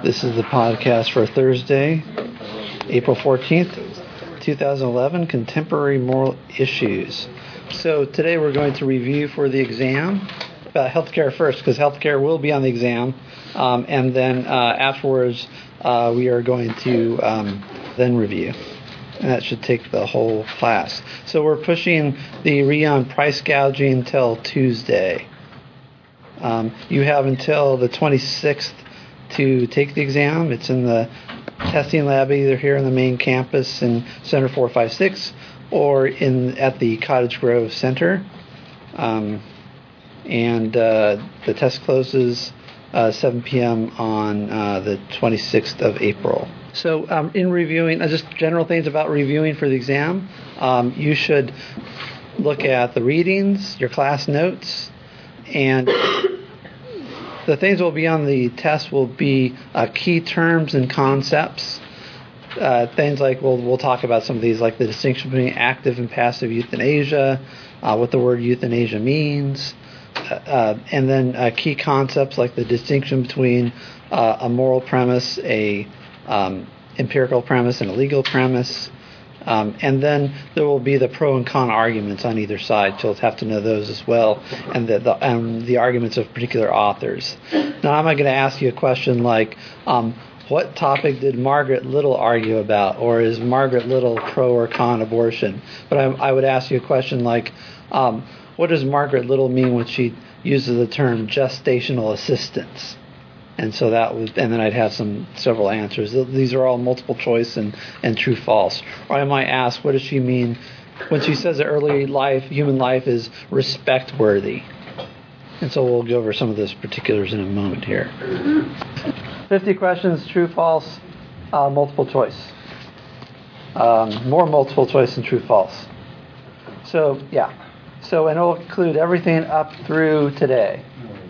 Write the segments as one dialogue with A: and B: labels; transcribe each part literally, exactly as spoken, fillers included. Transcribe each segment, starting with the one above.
A: This is the podcast for Thursday, April fourteenth, twenty eleven, Contemporary Moral Issues. So today we're going to review for the exam about healthcare first, because healthcare will be on the exam, um, and then uh, afterwards uh, we are going to um, then review. And that should take the whole class. So we're pushing the R I A on price gouging until Tuesday. Um, you have until the twenty-sixth to take the exam. It's in the testing lab, either here in the main campus in Center four five six or in at the Cottage Grove Center. Um, and uh, the test closes uh, seven p.m. on uh, the twenty-sixth of April. So um, in reviewing, uh, just general things about reviewing for the exam, um, you should look at the readings, your class notes, and the things that will be on the test will be uh, key terms and concepts. Uh, things like, we'll, we'll talk about some of these, like the distinction between active and passive euthanasia, uh, what the word euthanasia means, uh, uh, and then uh, key concepts like the distinction between uh, a moral premise, a um, empirical premise, and a legal premise. Um, and then there will be the pro and con arguments on either side. So you'll have to know those as well, and the the, um, the arguments of particular authors. Now, I'm going to ask you a question like, um, what topic did Margaret Little argue about, or is Margaret Little pro or con abortion? But I, I would ask you a question like, um, what does Margaret Little mean when she uses the term gestational assistance? And so that was, and then I'd have some several answers. These are all multiple choice and, and true false. Or I might ask, what does she mean when she says that early life, human life is respect worthy? And so we'll go over some of those particulars in a moment here. fifty questions, true, false, uh, multiple choice. Um, more multiple choice than true, false. So, yeah. So, and it'll include everything up through today.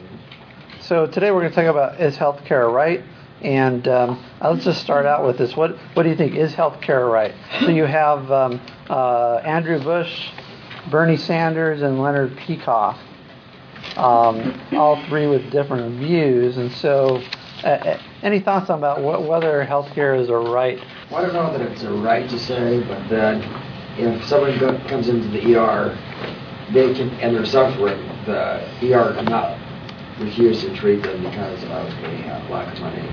A: So today we're going to talk about, is healthcare a right? And um, let's just start out with this. What what do you think? Is healthcare a right? So you have um, uh, Andrew Bush, Bernie Sanders, and Leonard Peikoff, um, all three with different views. And so uh, any thoughts about wh- whether healthcare is a right?
B: Well, I don't know that it's a right to say, but that if someone go- comes into the E R, they can, and they're suffering, the E R cannot refuse to treat them because of a uh, lack of money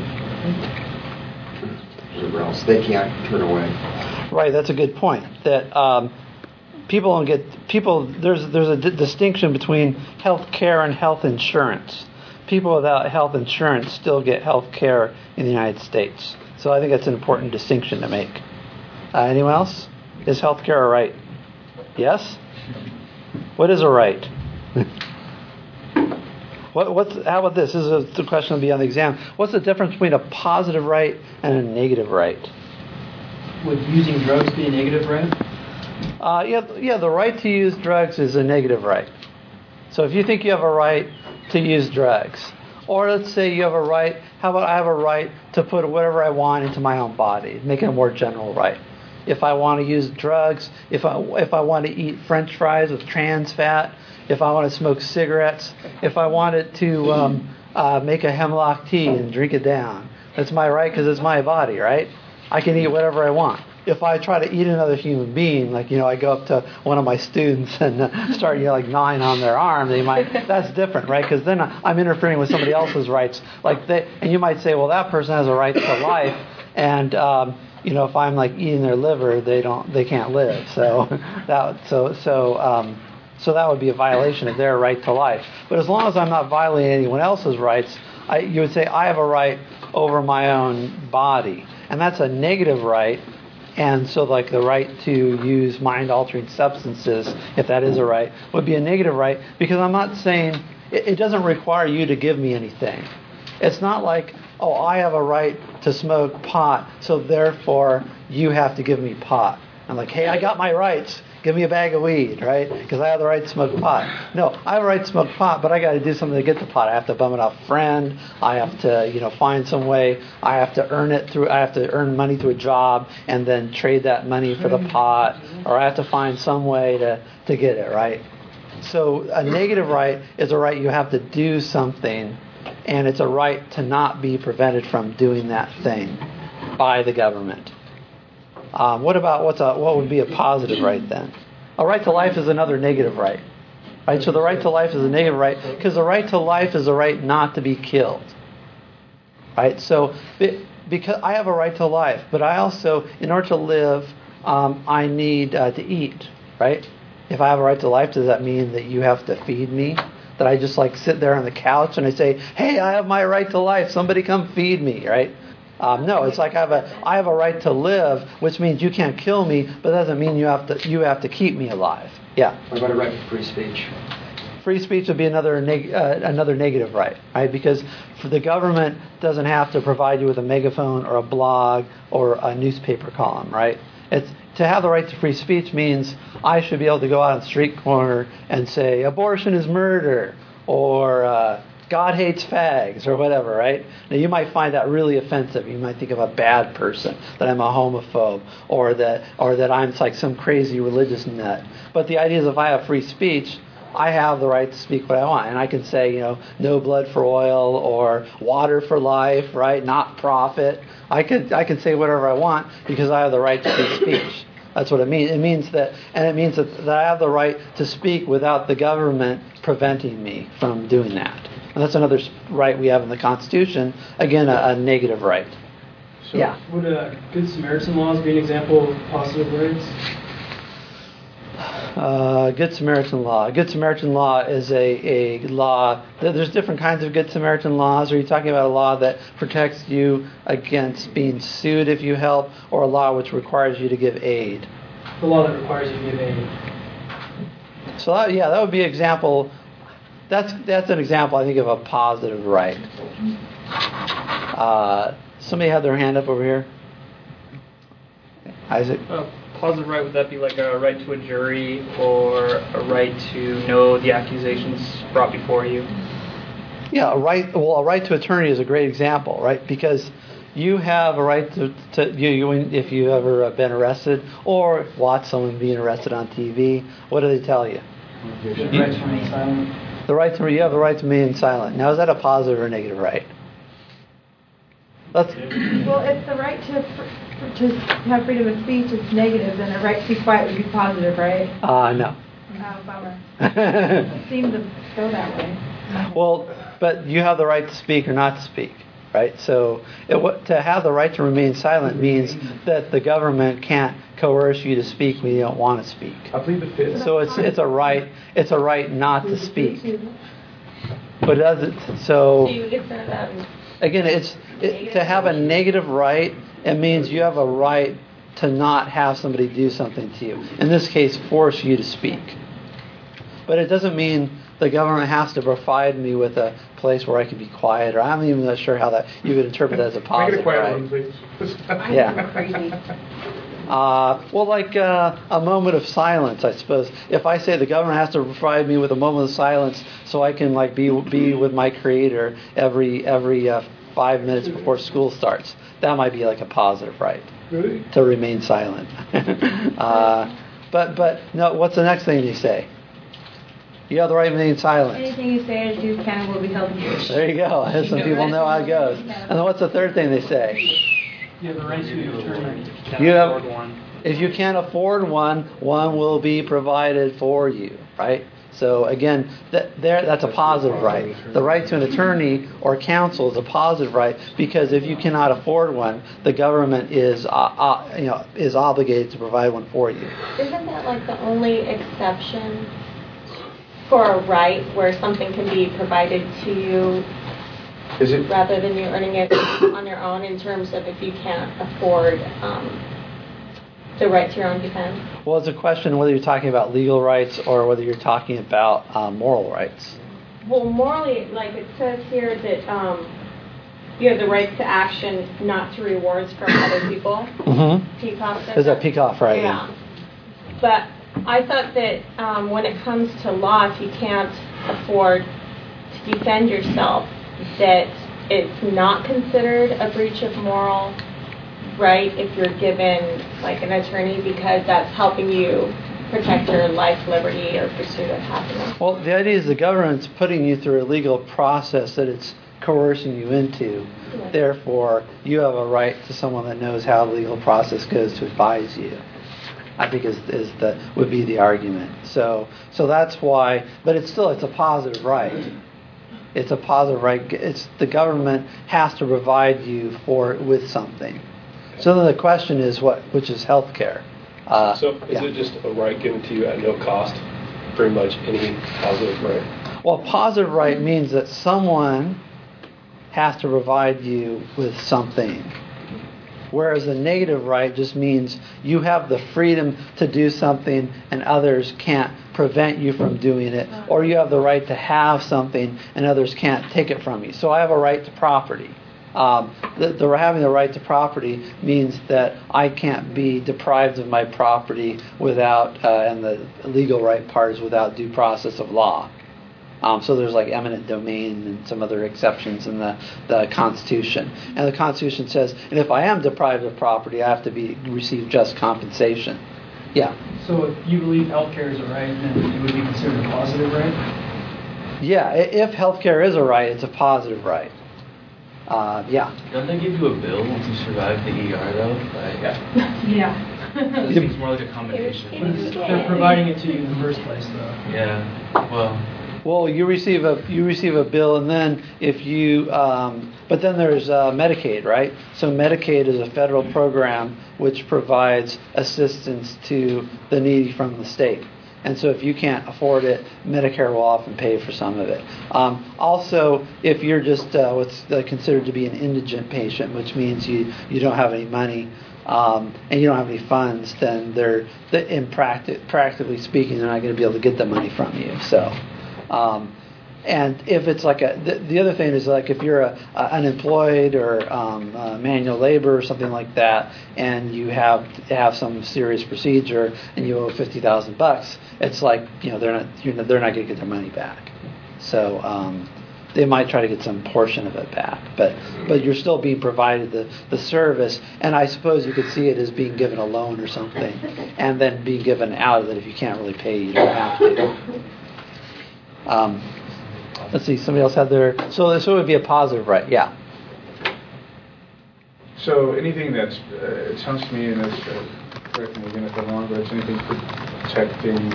B: or whatever else. They can't turn away.
A: Right, that's a good point. That um, people don't get people. There's there's a d- distinction between health care and health insurance. People without health insurance still get health care in the United States. So I think that's an important distinction to make. Uh, anyone else? Is health care a right? Yes. What is a right? What, what's, how about this? This is a, the question will be on the exam. What's the difference between a positive right and a negative right?
C: Would using drugs be a negative right?
A: Uh, yeah, yeah, the right to use drugs is a negative right. So if you think you have a right to use drugs, or let's say you have a right, how about I have a right to put whatever I want into my own body, make it a more general right. If I want to use drugs, if I if I want to eat French fries with trans fat, if I want to smoke cigarettes, if I wanted to um, uh, make a hemlock tea and drink it down, that's my right because it's my body, right? I can eat whatever I want. If I try to eat another human being, like, you know, I go up to one of my students and uh, start, you know, like gnawing on their arm, they might, that's different, right? Because then I'm interfering with somebody else's rights. Like they, and you might say, well, that person has a right to life, and um, you know, if I'm like eating their liver, they don't, they can't live. So that, so so. Um, So that would be a violation of their right to life. But as long as I'm not violating anyone else's rights, I, you would say I have a right over my own body. And that's a negative right. And so like the right to use mind-altering substances, if that is a right, would be a negative right, because I'm not saying, it, it doesn't require you to give me anything. It's not like, oh, I have a right to smoke pot, so therefore you have to give me pot. I'm like, hey, I got my rights. Give me a bag of weed, right? Because I have the right to smoke pot. No, I have the right to smoke pot, but I got to do something to get the pot. I have to bum it off a friend. I have to, you know, find some way. I have to earn it through. I have to earn money through a job and then trade that money for the pot, or I have to find some way to, to get it, right? So a negative right is a right you have to do something and it's a right to not be prevented from doing that thing by the government. Um, what about what's a, what would be a positive right then? A right to life is another negative right. Right? So the right to life is a negative right because the right to life is a right not to be killed. Right? So because I have a right to life, but I also, in order to live, um, I need uh, to eat. Right? If I have a right to life, does that mean that you have to feed me? That I just like sit there on the couch and I say, "Hey, I have my right to life. Somebody come feed me." Right? Um, no, it's like I have a I have a right to live, which means you can't kill me, but that doesn't mean you have to you have to keep me alive. Yeah.
B: What about a right to free speech?
A: Free speech would be another neg- uh, another negative right, right? Because for the government doesn't have to provide you with a megaphone or a blog or a newspaper column, right? It's to have the right to free speech means I should be able to go out on the street corner and say abortion is murder or uh, God hates fags or whatever, right? Now you might find that really offensive. You might think of a bad person, that I'm a homophobe, or that or that I'm like some crazy religious nut. But the idea is if I have free speech, I have the right to speak what I want. And I can say, you know, no blood for oil or water for life, right? Not profit. I could I can say whatever I want because I have the right to free speech. That's what it means. It means that, and it means that, that I have the right to speak without the government preventing me from doing that. And that's another right we have in the Constitution. Again, a, a negative right.
C: So
A: Yeah.
C: would uh, Good Samaritan laws be an example of positive rights?
A: Uh, Good Samaritan law. Good Samaritan law is a, a law. There's different kinds of Good Samaritan laws. Are you talking about a law that protects you against being sued if you help, or a law which requires you to give aid?
C: The law that requires you to give aid.
A: So that, yeah, that would be an example. That's that's an example, I think, of a positive right. Uh, somebody had their hand up over here. Isaac.
D: A positive right, would that be like a right to a jury or a right to know the accusations brought before you?
A: Yeah, a right. Well, a right to attorney is a great example, right? Because you have a right to, to you, you if you've ever been arrested or watched someone being arrested on T V. What do they tell you?
C: The right to remain silent.
A: The right to you have the right to remain silent. Now, is that a positive or a negative right? Let's.
E: Well, if the right to to have freedom of speech is negative, then a right to be quiet would be positive, right?
A: Uh, no.
E: Oh, bummer. It seemed to go that way.
A: Well, but you have the right to speak or not to speak, right? So it, to have the right to remain silent means that the government can't coerce you to speak when you don't want to speak.
F: I believe it fits.
A: So it's it's a right it's a right not to speak. But it doesn't. So again, it's it, to have a negative right. It means you have a right to not have somebody do something to you. In this case, force you to speak. But it doesn't mean the government has to provide me with a place where I can be quiet, or I'm even not sure how that you would interpret that as a positive.
F: Make it a quiet
A: right?
F: one, please.
A: Yeah.
E: Crazy.
A: Uh, well, like uh, a moment of silence, I suppose. If I say the government has to provide me with a moment of silence so I can like be be with my Creator every every uh, five minutes before school starts, that might be like a positive right.
F: Really?
A: To remain silent. uh, but but no. What's the next thing you say? You have the right to remain silent.
E: Anything you say or do can and will be held against you.
A: There you go. Some people know how it goes. And then what's the third thing they say?
C: You have the right to an attorney.
A: You have,
D: Afford one.
A: if you can't afford one, one will be provided for you, right? So again, that there that's a positive right. The right to an attorney or counsel is a positive right because if you cannot afford one, the government is uh, uh, you know is obligated to provide one for you.
G: Isn't that like the only exception for a right where something can be provided to you
F: Is it?
G: rather than you earning it on your own in terms of if you can't afford um, the right to your own defense?
A: Well, it's a question whether you're talking about legal rights or whether you're talking about uh, moral rights.
G: Well, morally, like it says here that um, you have the right to action, not to rewards from other people.
A: Mm-hmm.
G: Peacock says
A: Is that Peacock, right?
G: Yeah. But I thought that um, when it comes to law, if you can't afford to defend yourself, that it's not considered a breach of moral right if you're given like an attorney because that's helping you protect your life, liberty, or pursuit of happiness.
A: Well, the idea is the government's putting you through a legal process that it's coercing you into.
G: Yeah.
A: Therefore, you have a right to someone that knows how the legal process goes to advise you. I think is is the would be the argument. So so that's why. But it's still it's a positive right. It's a positive right. It's the government has to provide you for with something. So then the question is what, which is health care. Uh,
F: so is
A: yeah.
F: it just a right given to you at no cost? Pretty much any positive right?
A: Well, positive right means that someone has to provide you with something. Whereas a negative right just means you have the freedom to do something and others can't prevent you from doing it, or you have the right to have something and others can't take it from you. So I have a right to property. Um, the, the having the right to property means that I can't be deprived of my property without, uh, and the legal right part is without due process of law. Um, so there's like eminent domain and some other exceptions in the, the Constitution. And the Constitution says, and if I am deprived of property, I have to be receive just compensation. Yeah.
C: So if you believe healthcare is a right, then it would be considered a positive right?
A: Yeah, i- if healthcare is a right, it's a positive right. Uh, yeah.
H: Don't they give you a bill once you survive the E R though? Like,
E: Yeah.
H: it seems more like a combination.
C: But it's, they're providing it to you in the first place, though.
H: Yeah. Well.
A: Well, you receive a you receive a bill, and then if you, um, but then there's uh, Medicaid, right? So Medicaid is a federal program which provides assistance to the needy from the state. And so if you can't afford it, Medicare will often pay for some of it. Um, also, if you're just uh, what's uh, considered to be an indigent patient, which means you, you don't have any money um, and you don't have any funds, then they're, they, in practi- practically speaking, they're not going to be able to get the money from you. So, um, and if it's like a, the, the other thing is like if you're a, a unemployed or um, uh, manual labor or something like that, and you have have some serious procedure and you owe fifty thousand bucks, it's like you know they're not you're not, they're not going to get their money back. So um, they might try to get some portion of it back, but but you're still being provided the, the service, and I suppose you could see it as being given a loan or something, and then being given out of it if you can't really pay, you don't have to. Um, let's see, somebody else had their... So, so it would be a positive right, yeah.
I: So anything that's... Uh, it sounds to me, and that's... Uh, correct me again if I'm wrong, but it's anything protecting...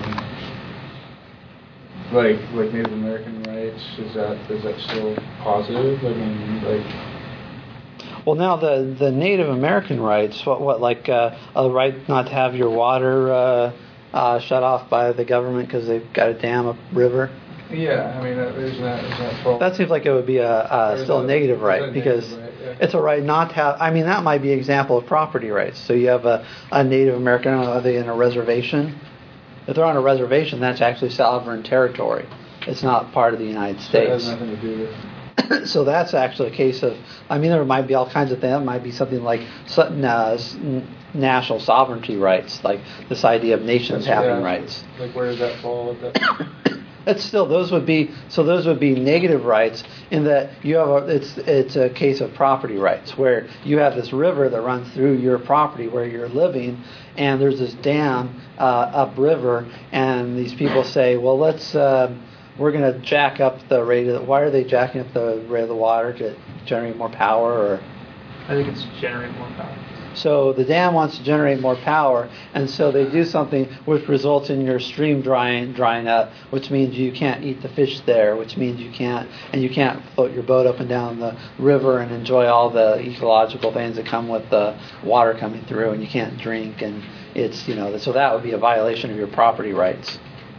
I: Like, like Native American rights, is that is that still positive? I mean, like...
A: Well, now the, the Native American rights, what, what like uh, a right not to have your water uh, uh, shut off by the government because they've got a dam up river?
I: Yeah, I mean, that, isn't that, isn't that false?
A: That seems like it would be a, a still a negative right, because
I: right? Yeah.
A: it's a right not to have... I mean, that might be an example of property rights. So you have a, a Native American, are they in a reservation? If they're on a reservation, that's actually sovereign territory. It's not part of the United
I: So
A: States.
I: it has nothing to do with...
A: So that's actually a case of, I mean, there might be all kinds of things. It might be something like uh, national sovereignty rights, like this idea of nations
I: That's-
A: having
I: yeah,
A: rights.
I: Like, where does that fall? That...
A: It's still, those would be, so those would be negative rights in that you have a, it's, it's a case of property rights where you have this river that runs through your property where you're living, and there's this dam uh, upriver, and these people say, well, let's, uh, we're going to jack up the rate of, why are they jacking up the rate of the water to generate more power? Or
D: I think it's generate more power.
A: So the dam wants to generate more power, and so they do something which results in your stream drying drying up, which means you can't eat the fish there, which means you can't, and you can't float your boat up and down the river and enjoy all the ecological things that come with the water coming through, and you can't drink, and it's, you know, so that would be a violation of your property rights.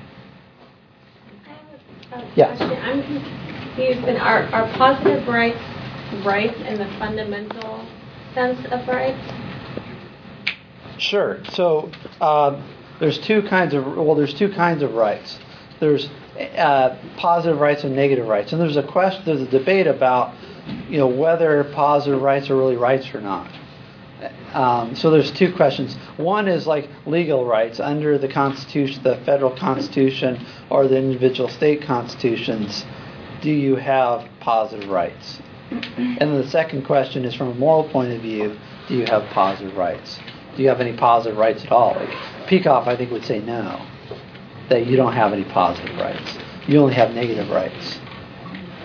G: I have a
A: Yeah.
G: question. I'm confused. And are, are positive rights rights in the fundamental sense of rights?
A: Sure. So uh, there's two kinds of well, there's two kinds of rights. There's uh, positive rights and negative rights, and there's a question, there's a debate about, you know, whether positive rights are really rights or not. Um, so there's two questions. One is like legal rights under the Constitution, the federal Constitution, or the individual state constitutions. Do you have positive rights? And then the second question is from a moral point of view. Do you have positive rights? Do you have any positive rights at all? Like Peikoff, I think, would say no, that you don't have any positive rights. You only have negative rights.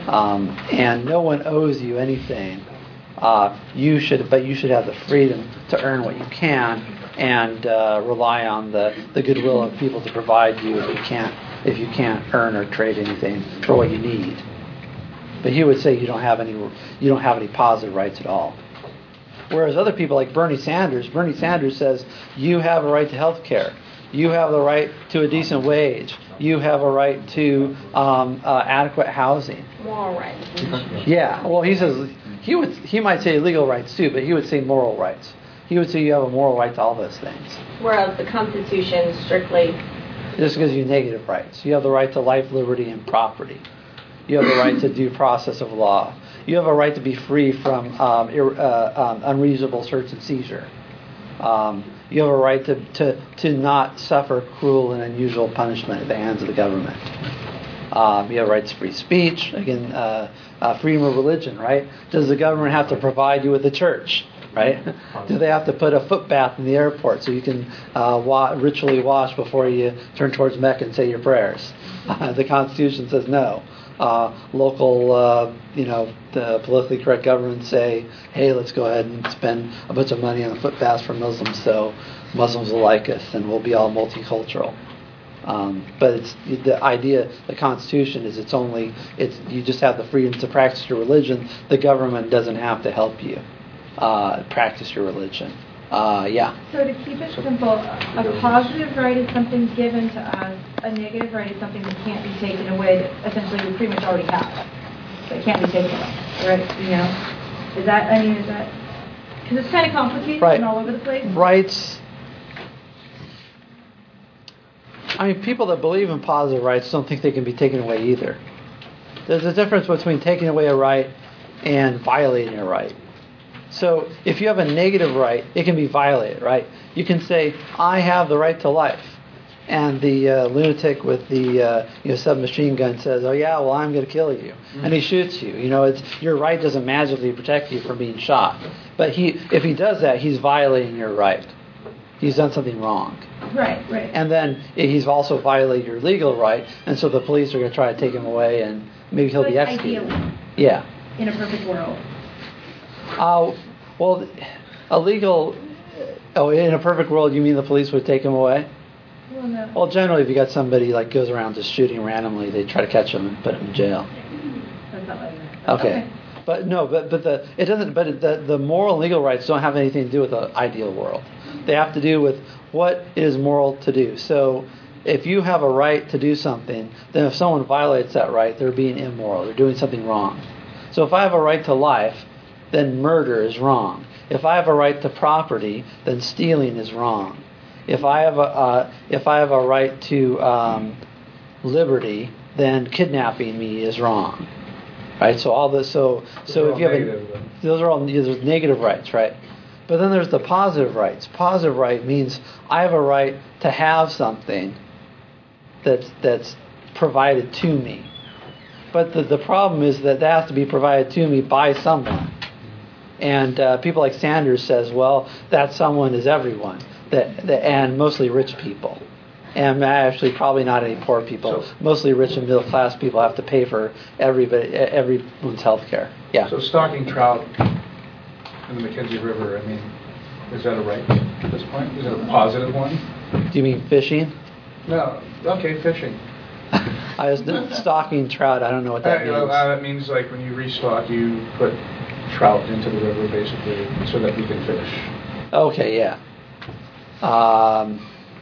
A: um, and no one owes you anything. Uh, you should, but you should have the freedom to earn what you can and uh, rely on the, the goodwill of people to provide you if you can't if you can't earn or trade anything for what you need. But he would say you don't have any you don't have any positive rights at all. Whereas other people like Bernie Sanders, Bernie Sanders says you have a right to health care. You have the right to a decent wage. You have a right to um, uh, adequate housing.
G: Moral rights.
A: Yeah. Well, he says he would. He might say legal rights too, but he would say moral rights. He would say you have a moral right to all those things.
G: Whereas the Constitution strictly
A: This gives you negative rights. You have the right to life, liberty, and property. You have the right to due process of law. You have a right to be free from um, ir- uh, um, unreasonable search and seizure. Um, you have a right to, to, to not suffer cruel and unusual punishment at the hands of the government. Um, you have rights to free speech, again, uh, uh, freedom of religion, right? Does the government have to provide you with a church, right? Do they have to put a foot bath in the airport so you can uh, wa- ritually wash before you turn towards Mecca and say your prayers? Uh, the Constitution says no. Uh, local, uh, you know, the politically correct governments say, hey, let's go ahead and spend a bunch of money on a foot bath for Muslims so Muslims will like us and we'll be all multicultural. Um, but it's the idea, the Constitution is it's only, it's you just have the freedom to practice your religion. The government doesn't have to help you uh, practice your religion. Uh, yeah.
E: So to keep it simple, a positive right is something given to us. A negative right is something that can't be taken away that essentially we pretty much already have. That can't be taken away, right? You know, is that? I mean, is that? Because it's kind of complicated
A: Right.
E: and all over the place.
A: Rights. I mean, people that believe in positive rights don't think they can be taken away either. There's a difference between taking away a right and violating a right. So if you have a negative right, it can be violated, right? You can say, I have the right to life. And the uh, lunatic with the uh, you know, submachine gun says, oh yeah, well, I'm going to kill you. Mm-hmm. And he shoots you. You know, it's your right doesn't magically protect you from being shot. But he, if he does that, he's violating your right. He's done something wrong.
E: Right, right.
A: And then he's also violated your legal right, and so the police are going to try to take him away, and maybe he'll
E: But
A: be executed.
E: ideally,
A: Yeah.
E: in a perfect world.
A: Uh, well, a legal... Oh, in a perfect world, you mean the police would take him away?
E: Well, no.
A: Well, generally, if you got somebody like goes around just shooting randomly, they try to catch him and put him in jail.
E: That's not what I meant.
A: Okay.
E: Okay.
A: But no, but but the it doesn't. But it, the the moral and legal rights don't have anything to do with the ideal world. They have to do with what it is moral to do. So, if you have a right to do something, then if someone violates that right, they're being immoral. They're doing something wrong. So, if I have a right to life, then murder is wrong. If I have a right to property, then stealing is wrong. If I have a uh, if I have a right to um, liberty, then kidnapping me is wrong. Right, so all this, so so if you have a, those are all there's negative rights, right? But then there's the positive rights. Positive right means I have a right to have something that's that's provided to me. But the the problem is that that has to be provided to me by someone. And uh, people like Sanders says, well, that someone is everyone, that, that and mostly rich people. And actually, probably not any poor people. So, mostly rich and middle class people have to pay for everybody, everyone's health care. Yeah.
I: So stocking trout in the Mackenzie River, I mean, is that a right at this point? Is it a positive one?
A: Do you mean fishing?
I: No. Okay, fishing.
A: I was stocking trout. I don't know what that
I: uh,
A: means.
I: Uh, that means like when you restock, you put trout into the river basically so that we can fish.
A: Okay. Yeah. Um.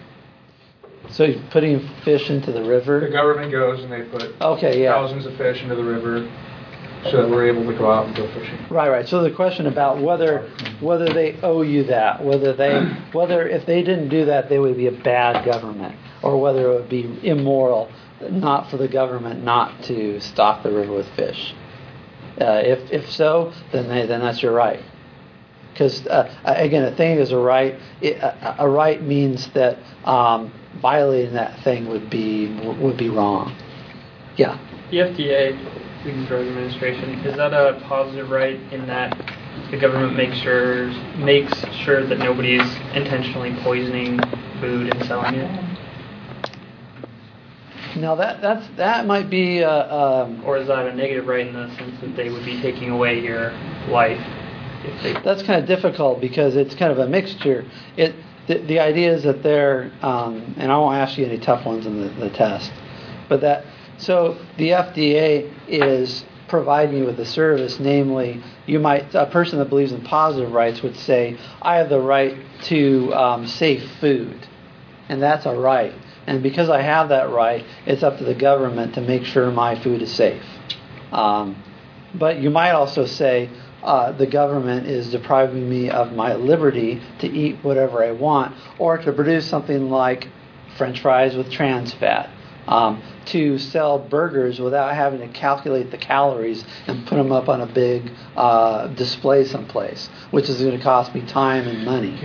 A: So you're putting fish into the river?
I: The government goes and they put
A: okay, yeah.
I: thousands of fish into the river so that we're able to go out and go fishing.
A: Right, right. So the question about whether whether they owe you that, whether they whether if they didn't do that they would be a bad government, or whether it would be immoral not for the government not to stock the river with fish. Uh, if if so, then they, then that's your right. Because uh, again, a thing is a right. It, a, a right means that um, violating that thing would be would be wrong. Yeah.
D: The F D A, Food and Drug Administration, is that a positive right in that the government makes sure makes sure that nobody's intentionally poisoning food and selling it?
A: Now that that's that might be. Uh, um,
D: Or is that a negative right in the sense that they would be taking away your life? If they...
A: That's kind of difficult because it's kind of a mixture. It the, the idea is that they're, um, and I won't ask you any tough ones in the, the test, but that so the F D A is providing you with a service, namely, you might a person that believes in positive rights would say, I have the right to um, safe food, and that's a right. And because I have that right, it's up to the government to make sure my food is safe. Um, but you might also say, uh, the government is depriving me of my liberty to eat whatever I want, or to produce something like French fries with trans fat, um, to sell burgers without having to calculate the calories and put them up on a big uh, display someplace, which is going to cost me time and money,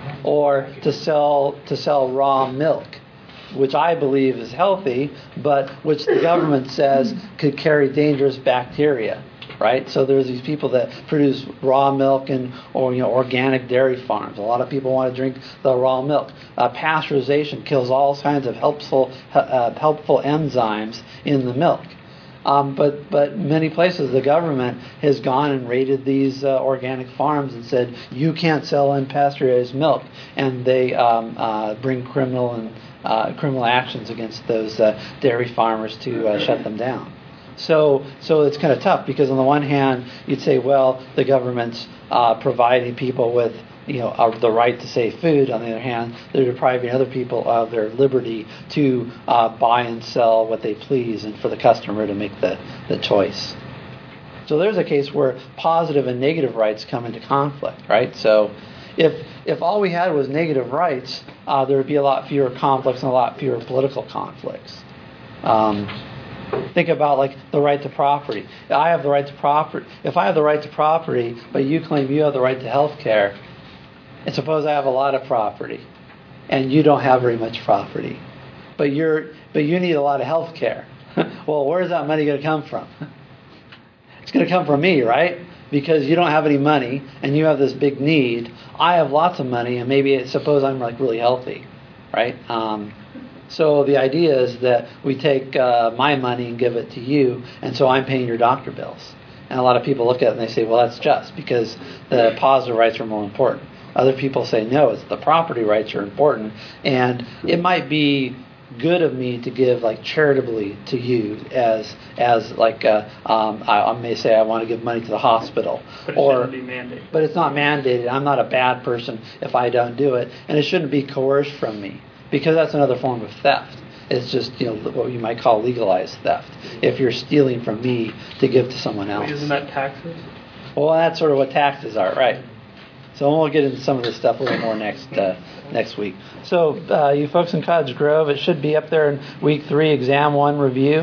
A: or to sell to sell raw milk, which I believe is healthy, but which the government says could carry dangerous bacteria, right? So there's these people that produce raw milk and or you know organic dairy farms. A lot of people want to drink the raw milk. Uh, pasteurization kills all kinds of helpful uh, helpful enzymes in the milk. Um, but but many places the government has gone and raided these uh, organic farms and said you can't sell unpasteurized milk, and they um, uh, bring criminal and Uh, criminal actions against those uh, dairy farmers to uh, shut them down. So, so it's kind of tough because on the one hand, you'd say, well, the government's uh, providing people with, you know, uh, the right to save food. On the other hand, they're depriving other people of their liberty to uh, buy and sell what they please, and for the customer to make the, the choice. So there's a case where positive and negative rights come into conflict, right? So if if all we had was negative rights, uh, there would be a lot fewer conflicts and a lot fewer political conflicts. Um, think about like the right to property. I have the right to property. If I have the right to property, but you claim you have the right to health care, and suppose I have a lot of property, and you don't have very much property, but you're but you need a lot of health care. Well, where's that money going to come from? It's going to come from me, right? Because you don't have any money and you have this big need. I have lots of money, and maybe suppose I'm like really healthy, right? Um, so the idea is that we take uh, my money and give it to you, and so I'm paying your doctor bills. And a lot of people look at it and they say, well, that's just because the positive rights are more important. Other people say, no, it's the property rights are important, and it might be good of me to give like charitably to you as as like uh, um, I, I may say I want to give money to the hospital,
D: but it
A: or
D: shouldn't be mandated.
A: But it's not mandated. I'm not a bad person if I don't do it, and it shouldn't be coerced from me, because that's another form of theft. It's just, you know, what you might call legalized theft. If you're stealing from me to give to someone else.
D: Wait, isn't that taxes?
A: Well, that's sort of what taxes are, right? So we'll get into some of this stuff a little more next uh, next week. So uh, you folks in Cottage Grove, it should be up there in week three, exam one review.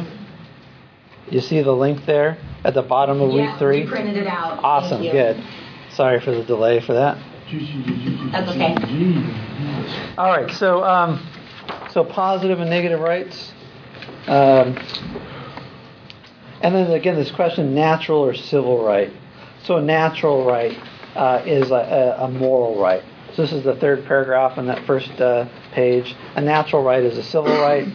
A: You see the link there at the bottom of
J: yeah,
A: week three?
J: We printed it out.
A: Awesome, good. Sorry for the delay for that.
J: That's okay.
A: All right, so um, so positive and negative rights. Um, and then again, this question, natural or civil right. So a natural right Uh, is a, a moral right. So this is the third paragraph on that first uh, page. A natural right is a civil right.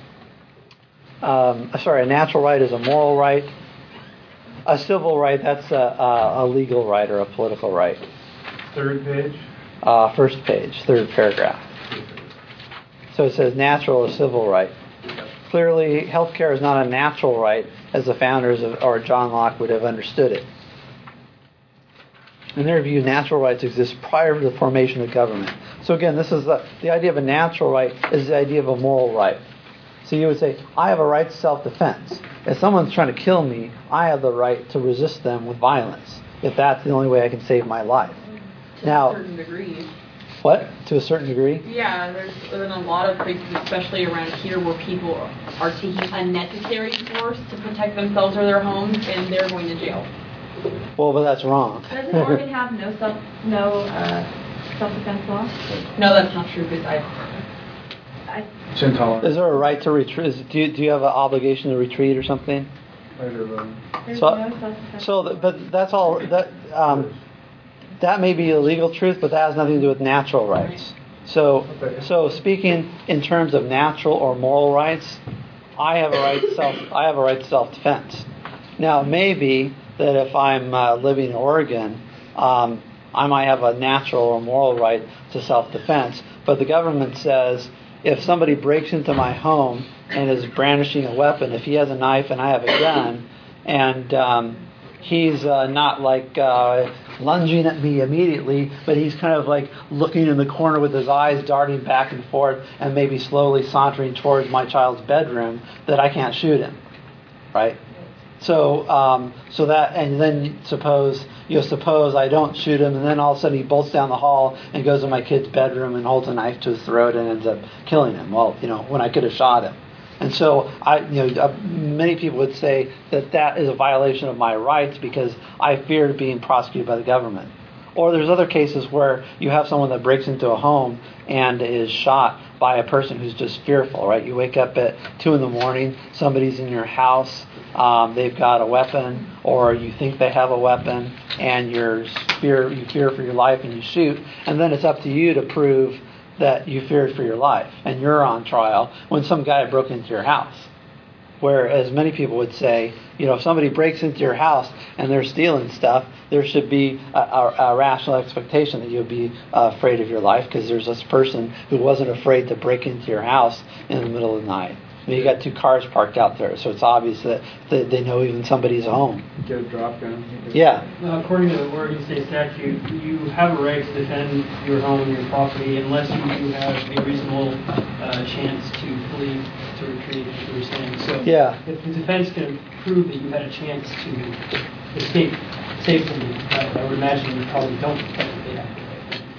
A: Um, sorry, a natural right is a moral right. A civil right, that's a, a, a legal right or a political right.
I: Third page?
A: Uh, first page, third paragraph. So it says natural or civil right. Clearly, healthcare is not a natural right as the founders of, or John Locke would have understood it. In their view, natural rights exist prior to the formation of government. So again, this is the, the idea of a natural right is the idea of a moral right. So you would say, I have a right to self-defense. If someone's trying to kill me, I have the right to resist them with violence, if that's the only way I can save my life.
K: To
A: now,
K: a certain degree.
A: What? To a certain degree?
K: Yeah, there's been a lot of places, especially around here, where people are taking unnecessary force to protect themselves or their homes, and they're going to jail.
A: Well, but that's wrong.
E: Doesn't Oregon have no self no uh, self-defense law?
K: No, that's not true, because I...
E: I
I: It's intolerant.
A: Is there a right to retreat? Do you, do you have an obligation to retreat or something?
E: there's
A: So,
E: no self-defense.
A: so, th- but that's all. That um, that may be a legal truth, but that has nothing to do with natural rights. So, so speaking in terms of natural or moral rights, I have a right to self. I have a right to self-defense. Now, maybe that if I'm uh, living in Oregon, um, I might have a natural or moral right to self-defense. But the government says if somebody breaks into my home and is brandishing a weapon, if he has a knife and I have a gun, and um, he's uh, not like uh, lunging at me immediately, but he's kind of like looking in the corner with his eyes darting back and forth and maybe slowly sauntering towards my child's bedroom, that I can't shoot him, right? So, um, so that, and then suppose you know, suppose I don't shoot him, and then all of a sudden he bolts down the hall and goes to my kid's bedroom and holds a knife to his throat and ends up killing him. Well, you know, when I could have shot him. And so, I, you know, uh, many people would say that that is a violation of my rights because I fear being prosecuted by the government. Or there's other cases where you have someone that breaks into a home and is shot by a person who's just fearful, right? You wake up at two in the morning, somebody's in your house, um, they've got a weapon, or you think they have a weapon, and you're fear, you fear for your life and you shoot, and then it's up to you to prove that you feared for your life, and you're on trial when some guy broke into your house. Whereas many people would say, you know, if somebody breaks into your house and they're stealing stuff, there should be a, a, a rational expectation that you'll be uh, afraid of your life because there's this person who wasn't afraid to break into your house in the middle of the night. I mean, you got two cars parked out there, so it's obvious that they, they know even somebody's home.
I: Get a drop gun.
A: Yeah.
C: Now, according to the Oregon State statute, you have a right to defend your home and your property unless you do have a reasonable uh, chance to flee, to retreat, to withstand. So,
A: yeah.
C: if the defense can prove that you had a chance to escape safely, I, I would imagine you probably don't technically have to.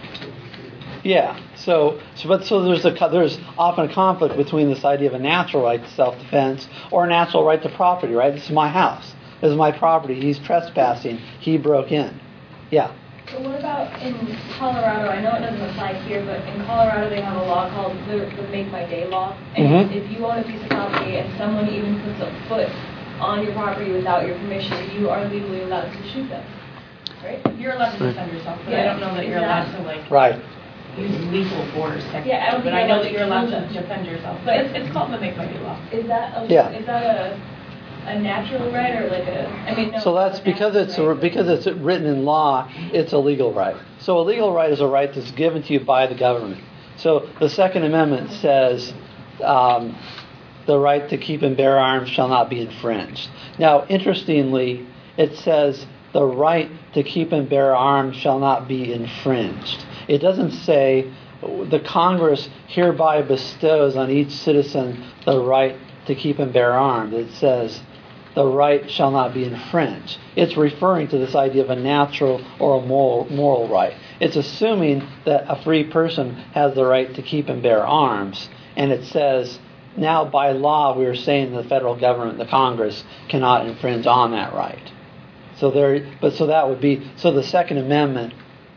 A: Yeah. So, so, but so there's a there's often a conflict between this idea of a natural right to self-defense or a natural right to property. Right? This is my house. This is my property. He's trespassing. He broke in. Yeah.
E: So what about in Colorado? I know it doesn't apply here, but in Colorado they have a law called the, the Make My Day law. And
A: Mm-hmm.
E: if you own a piece of property and someone even puts a foot on your property without your permission, you are legally allowed to shoot them. Right?
K: You're allowed to defend yourself, but
E: Yeah,
K: I don't know that you're allowed to like
A: Right.
K: use lethal force. technically.
E: Yeah, I don't
K: but
E: think
K: I
E: you're
K: know
E: allowed
K: that
E: to
K: you're allowed
E: kill
K: to
E: them.
K: defend yourself. But it's, it's called the Make My Day law.
E: Is that a,
A: Yeah.
E: is that a a natural right or like a? I mean, no.
A: So that's because it's a, because it's written in law. It's a legal right. So a legal right is a right that's given to you by the government. So the Second Amendment says um, the right to keep and bear arms shall not be infringed. Now, interestingly, it says the right to keep and bear arms shall not be infringed. It doesn't say the Congress hereby bestows on each citizen the right to keep and bear arms. It says the right shall not be infringed. It's referring to this idea of a natural or a moral, moral right. It's assuming that a free person has the right to keep and bear arms. And it says, now by law we are saying the federal government, the Congress, cannot infringe on that right. So there, but so that would be, so the Second Amendment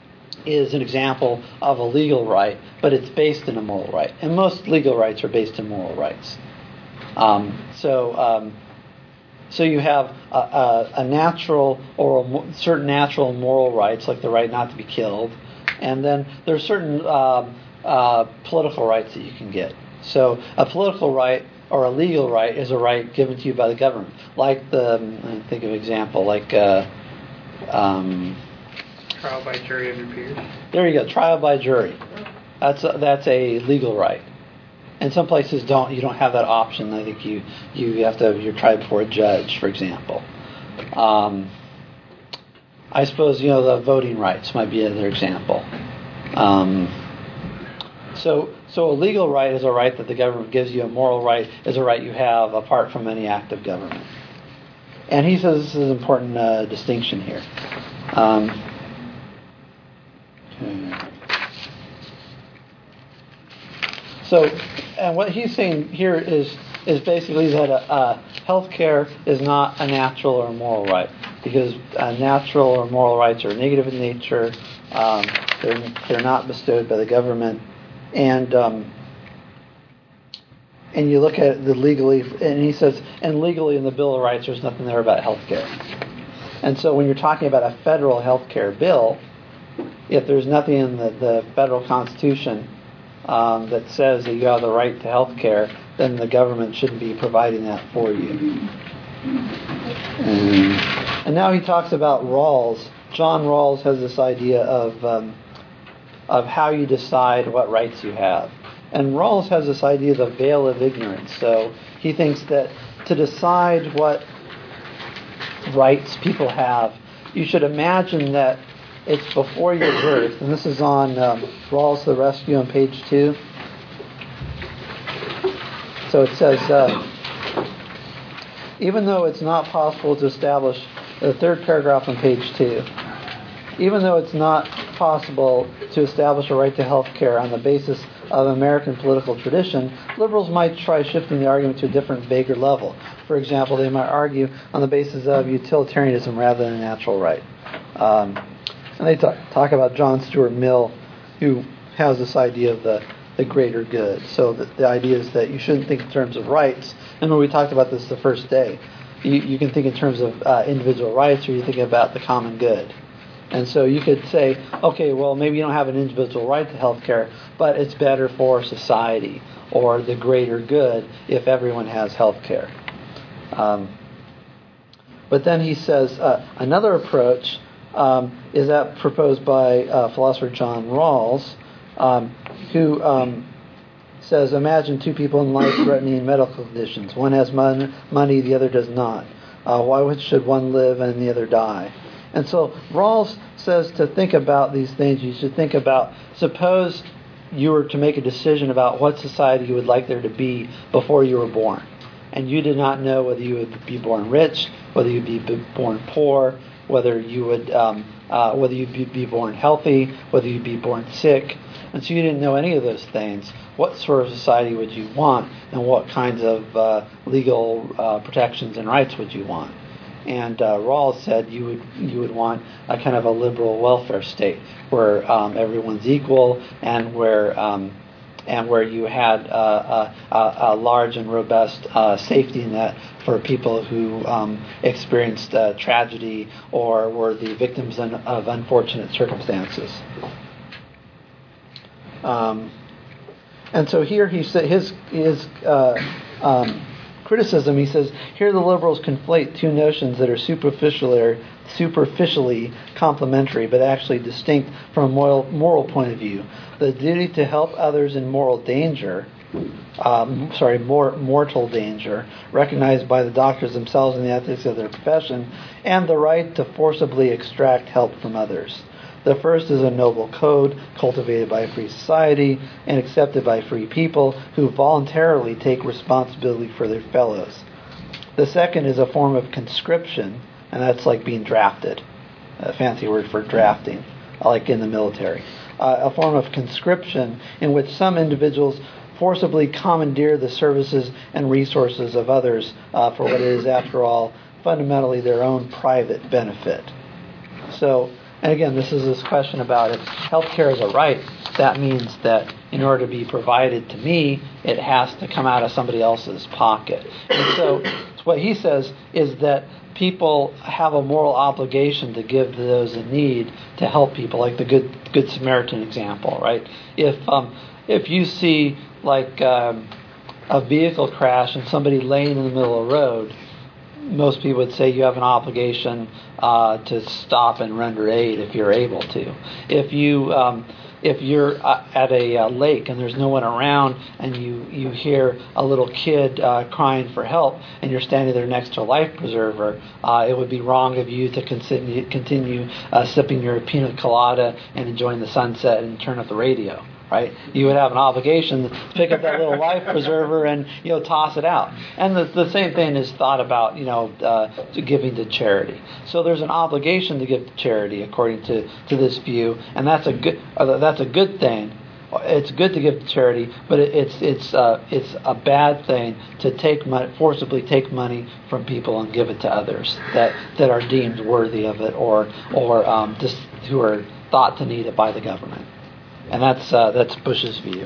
A: is an example of a legal right, but it's based in a moral right. And most legal rights are based in moral rights. Um, so, um, so you have a, a, a natural or a mo- certain natural and moral rights, like the right not to be killed, and then there's certain uh, uh, political rights that you can get. So, a political right or a legal right is a right given to you by the government, like the I think of an example, like. Uh, um,
D: Trial by jury of your peers.
A: There you go, trial by jury. That's a, that's a legal right. And some places don't. You don't have that option. I think you you have to. You're tried before a judge, for example. Um, I suppose you know the voting rights might be another example. Um, so so a legal right is a right that the government gives you. A moral right is a right you have apart from any act of government. And he says this is an important uh, distinction here. Um, So, and what he's saying here is is basically that uh, uh, health care is not a natural or moral right, because uh, natural or moral rights are negative in nature. Um, they're they're not bestowed by the government, and um, and you look at the legally, and he says, and legally in the Bill of Rights, there's nothing there about health care. And so, when you're talking about a federal health care bill, if there's nothing in the, the federal Constitution Um, that says that you have the right to health care, then the government shouldn't be providing that for you. And, and now he talks about Rawls. John Rawls has this idea of um, of how you decide what rights you have. And Rawls has this idea of the veil of ignorance. So he thinks that to decide what rights people have, you should imagine that it's before your birth. And this is on um, Rawls the Rescue on page two. So it says, uh, even though it's not possible to establish, the third paragraph on page two, even though it's not possible to establish a right to health care on the basis of American political tradition, liberals might try shifting the argument to a different, vaguer level. For example, they might argue on the basis of utilitarianism rather than a natural right. Um, and they talk, talk about John Stuart Mill, who has this idea of the, the greater good. So the, the idea is that you shouldn't think in terms of rights. And when we talked about this the first day, you, you can think in terms of uh, individual rights, or you think about the common good. And so you could say, okay, well, maybe you don't have an individual right to health care, but it's better for society or the greater good if everyone has health care. Um, but then he says uh, another approach um, is that proposed by uh, philosopher John Rawls, um, who um, says, imagine two people in life-threatening medical conditions. One has mon- money, the other does not. Uh, why should one live and the other die? And so Rawls says to think about these things, you should think about, suppose you were to make a decision about what society you would like there to be before you were born. And you did not know whether you would be born rich, whether you'd be born poor, whether you would, um, uh, whether you'd be born healthy, whether you'd be born sick. And so you didn't know any of those things. What sort of society would you want, and what kinds of uh, legal uh, protections and rights would you want? And uh, Rawls said you would you would want a kind of a liberal welfare state where um, everyone's equal, and where um, and where you had uh, a, a, a large and robust uh, safety net for people who um, experienced uh, tragedy or were the victims of unfortunate circumstances. Um, and so here he said his his. Uh, um, criticism, he says, here the liberals conflate two notions that are superficially, superficially complementary, but actually distinct from a moral, moral point of view. The duty to help others in moral danger, um, sorry, more, mortal danger, recognized by the doctors themselves in the ethics of their profession, and the right to forcibly extract help from others. The first is a noble code cultivated by a free society and accepted by free people who voluntarily take responsibility for their fellows. The second is a form of conscription, and that's like being drafted, a fancy word for drafting, like in the military. Uh, a form of conscription in which some individuals forcibly commandeer the services and resources of others uh, for what is, after all, fundamentally their own private benefit. So, and again, this is this question about if healthcare is a right, that means that in order to be provided to me, it has to come out of somebody else's pocket. And so what he says is that people have a moral obligation to give to those in need to help people, like the Good Good Samaritan example, right? If um, if you see like um, a vehicle crash and somebody laying in the middle of the road, most people would say you have an obligation uh, to stop and render aid if you're able to. If you um, if you're uh, at a uh, lake and there's no one around, and you, you hear a little kid uh, crying for help, and you're standing there next to a life preserver, uh, it would be wrong of you to continue continue uh, sipping your pina colada and enjoying the sunset and turn up the radio. Right? You would have an obligation to pick up that little life preserver and, you know, toss it out. And the, the same thing is thought about, you know, uh, to giving to charity. So there's an obligation to give to charity according to, to this view, and that's a good uh, that's a good thing. It's good to give to charity, but it, it's it's uh, it's a bad thing to take money, forcibly take money from people and give it to others that, that are deemed worthy of it, or or um, just who are thought to need it by the government. And that's uh, that's Bush's view.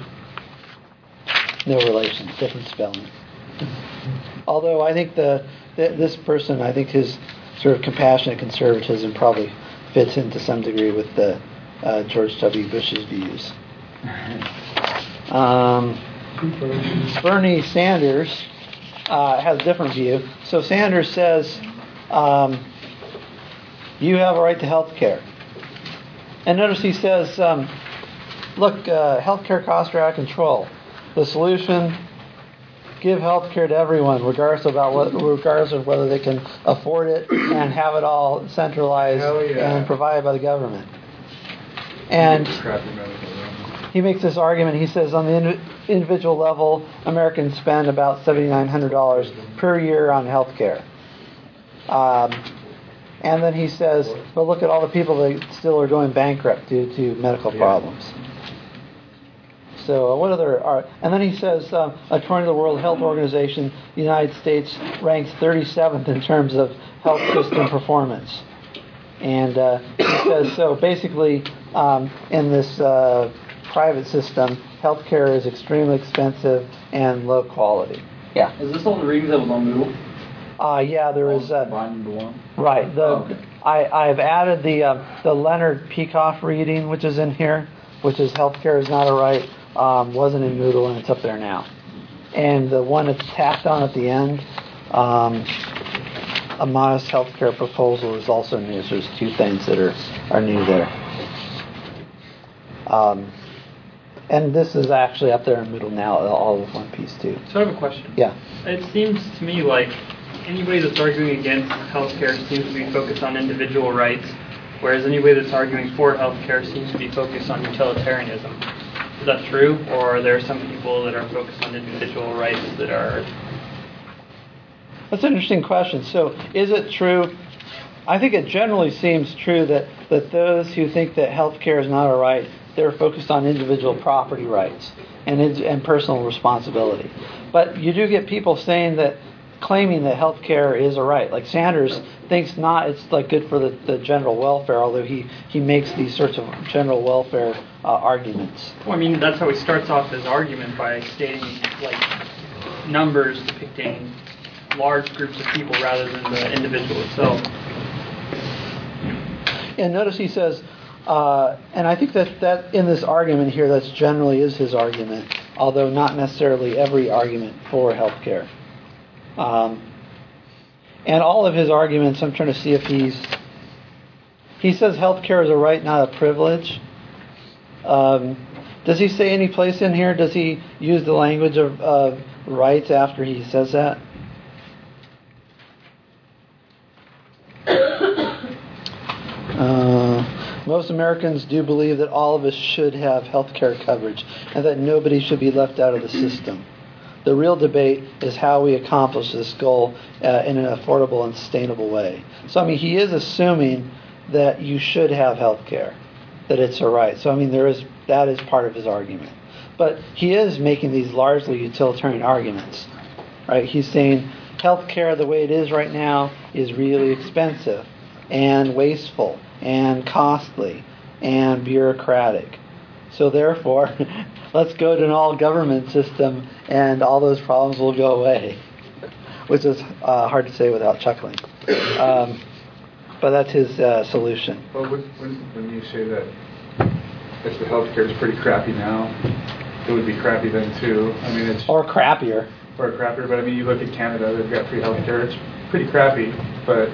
A: No relation, different spelling. Although I think the, the this person, I think his sort of compassionate conservatism probably fits in to some degree with the uh, George W. Bush's views. Um, Bernie Sanders uh, has a different view. So Sanders says, um, you have a right to health care. And notice he says, um, look, uh, health care costs are out of control. The solution, give health care to everyone, regardless about what, regardless of whether they can afford it, and have it all centralized
I: yeah.
A: and provided by the government. And he makes this argument. He says on the ind- individual level, Americans spend about seven thousand nine hundred dollars per year on health care. Um, and then he says, but look at all the people that still are going bankrupt due to medical problems. So uh, what other are, and then he says, um, according to the World Health Organization, the United States ranks thirty-seventh in terms of health system performance. And uh, he says, so basically, um, in this uh, private system, healthcare is extremely expensive and low quality. Yeah.
L: Is this all the readings that was on Moodle?
A: Uh, yeah, there is. Uh,
L: Combined into one?
A: Right. The
L: Oh, okay.
A: I I've added the uh, the Leonard Peikoff reading, which is in here, which is healthcare is not a right. Um, wasn't in Moodle, and it's up there now. And the one that's tacked on at the end, um, a modest healthcare proposal, is also new. So there's two things that are, are new there. Um, and this is actually up there in Moodle now, all of one piece too.
D: So I have a question.
A: Yeah.
D: It seems to me like anybody that's arguing against healthcare seems to be focused on individual rights, whereas anybody that's arguing for healthcare seems to be focused on utilitarianism. Is that true, or are there some people that are focused on individual rights that are...
A: That's an interesting question. So is it true? I think it generally seems true that, that those who think that health care is not a right, they're focused on individual property rights and and personal responsibility. But you do get people saying that, claiming that health care is a right. Like Sanders thinks not, it's like good for the, the general welfare, although he, he makes these sorts of general welfare uh, arguments.
D: Well, I mean, that's how he starts off his argument, by stating like numbers depicting large groups of people rather than the individual itself.
A: And notice he says, uh, and I think that, that in this argument here, that's generally is his argument, although not necessarily every argument for health care. Um, and all of his arguments, I'm trying to see if he's, he says health care is a right, not a privilege. Um, does he say any place in here, does he use the language of uh, rights after he says that? Uh, most Americans do believe that all of us should have health care coverage and that nobody should be left out of the system. The real debate is how we accomplish this goal uh, in an affordable and sustainable way. So, I mean, he is assuming that you should have health care, that it's a right. So, I mean, there is that is part of his argument. But he is making these largely utilitarian arguments, right? He's saying health care the way it is right now is really expensive and wasteful and costly and bureaucratic. So therefore, let's go to an all-government system and all those problems will go away, which is uh, hard to say without chuckling. Um, but that's his uh, solution.
I: Well, when, when you say that if the healthcare is pretty crappy now, it would be crappy then too. I mean, it's
A: or crappier.
I: Or crappier, but I mean, you look at Canada; they've got free healthcare. It's pretty crappy, but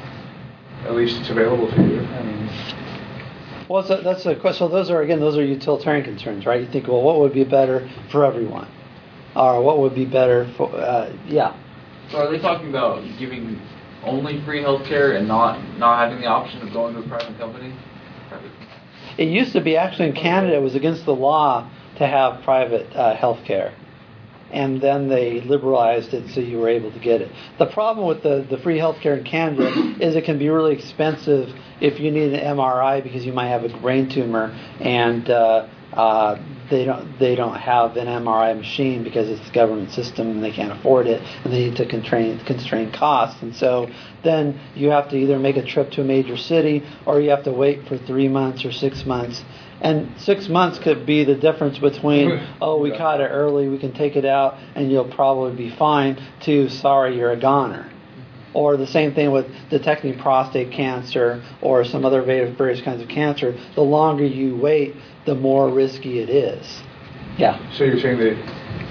I: at least it's available to you. I mean.
A: Well, so that's a question. So those are, again, those are utilitarian concerns, right? You think, well, what would be better for everyone? Or what would be better for, uh, yeah.
L: So are they talking about giving only free healthcare and not, not having the option of going to a private company? Private.
A: It used to be, actually in Canada, it was against the law to have private uh, health care. And then they liberalized it so you were able to get it. The problem with the, the free healthcare in Canada is it can be really expensive if you need an M R I because you might have a brain tumor and uh, uh, they don't they don't have an M R I machine because it's a government system and they can't afford it and they need to constrain constrain costs. And so then you have to either make a trip to a major city or you have to wait for three months or six months. And six months could be the difference between, oh, we caught it early, we can take it out, and you'll probably be fine, to, sorry, you're a goner. Or the same thing with detecting prostate cancer or some other various kinds of cancer. The longer you wait, the more risky it is. Yeah.
I: So you're saying that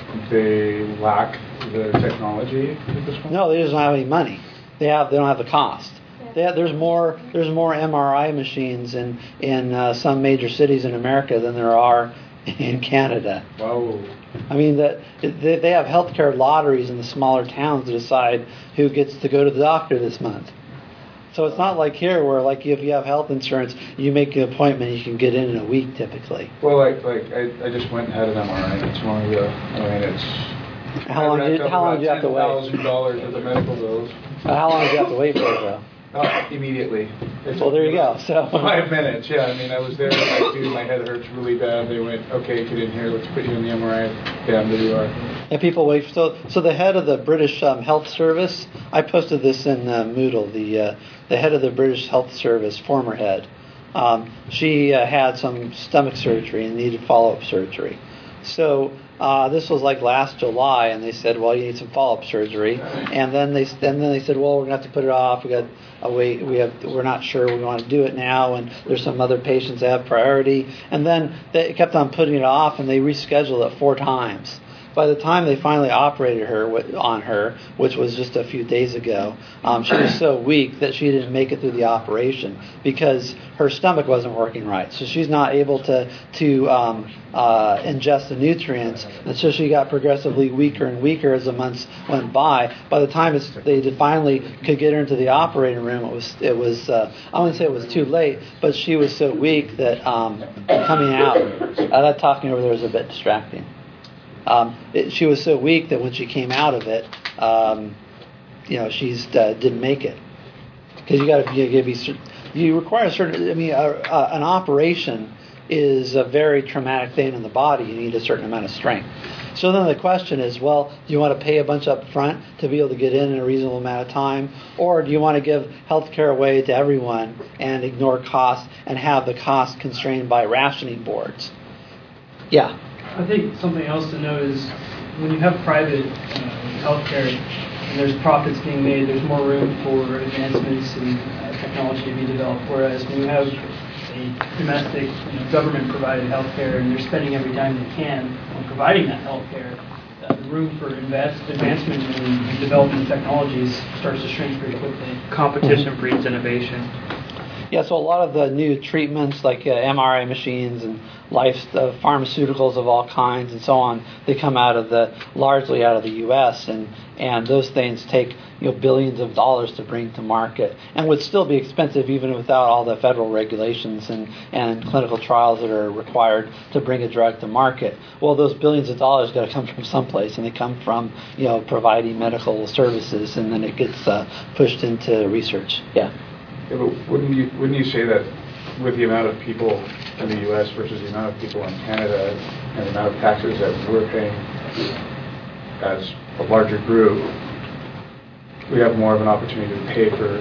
I: they lack the technology at this point?
A: No, they just don't have any money. They have they don't have the cost. They have, there's more there's more M R I machines in in uh, some major cities in America than there are in Canada.
I: Wow.
A: I mean that they, they have healthcare lotteries in the smaller towns to decide who gets to go to the doctor this month. So it's not like here where, like, if you have health insurance, you make an appointment, you can get in in a week typically.
I: Well, like like I, I just went and had an M R I not too long ago. I mean, it's
A: How long did how long did you have to wait?
I: ten thousand dollars worth of medical bills.
A: Uh, how long did you have to wait for it though?
I: Oh, immediately. It's
A: Well, there you go. So
I: Five minutes, yeah. I mean, I was there, like, dude, my head hurts really bad. They went, okay, get in here, let's put you in the M R I. Damn, there you are.
A: And people wait. So, so the head of the British um, Health Service, I posted this in uh, Moodle. The uh, the head of the British Health Service, former head, um, she uh, had some stomach surgery and needed follow-up surgery. So uh, this was like last July, and they said, well, you need some follow-up surgery. And then they and then they said, well, we're gonna have to put it off. We got a wait. We have we're not sure we want to do it now, and there's some other patients that have priority. And then they kept on putting it off, and they rescheduled it four times. By the time they finally operated her on her, which was just a few days ago, um, she was so weak that she didn't make it through the operation because her stomach wasn't working right. So she's not able to to um, uh, ingest the nutrients, and so she got progressively weaker and weaker as the months went by. By the time it's, they did finally could get her into the operating room, it was it was uh, I wouldn't say it was too late, but she was so weak that um, coming out, uh, that talking over there was a bit distracting. Um, it, she was so weak that when she came out of it, um, you know, she's uh, didn't make it because you got to you, be you require a certain. I mean, uh, uh, an operation is a very traumatic thing in the body. You need a certain amount of strength. So then the question is, well, do you want to pay a bunch up front to be able to get in in a reasonable amount of time, or do you want to give health care away to everyone and ignore costs and have the cost constrained by rationing boards? Yeah.
C: I think something else to note is when you have private uh, healthcare and there's profits being made, there's more room for advancements in uh, technology to be developed. Whereas when you have a domestic, you know, government-provided healthcare and they're spending every dime they can on providing that healthcare, uh, the room for invest, advancement in development technologies starts to shrink pretty quickly.
D: Competition breeds innovation.
A: Yeah, so a lot of the new treatments like uh, M R I machines and life uh, pharmaceuticals of all kinds and so on, they come out of the largely out of the U S and and those things take, you know, billions of dollars to bring to market and would still be expensive even without all the federal regulations and, and clinical trials that are required to bring a drug to market. Well, those billions of dollars got to come from someplace, and they come from, you know, providing medical services, and then it gets uh, pushed into research. Yeah.
I: Yeah, but wouldn't you wouldn't you say that with the amount of people in the U S versus the amount of people in Canada and the amount of taxes that we're paying as a larger group, we have more of an opportunity to pay for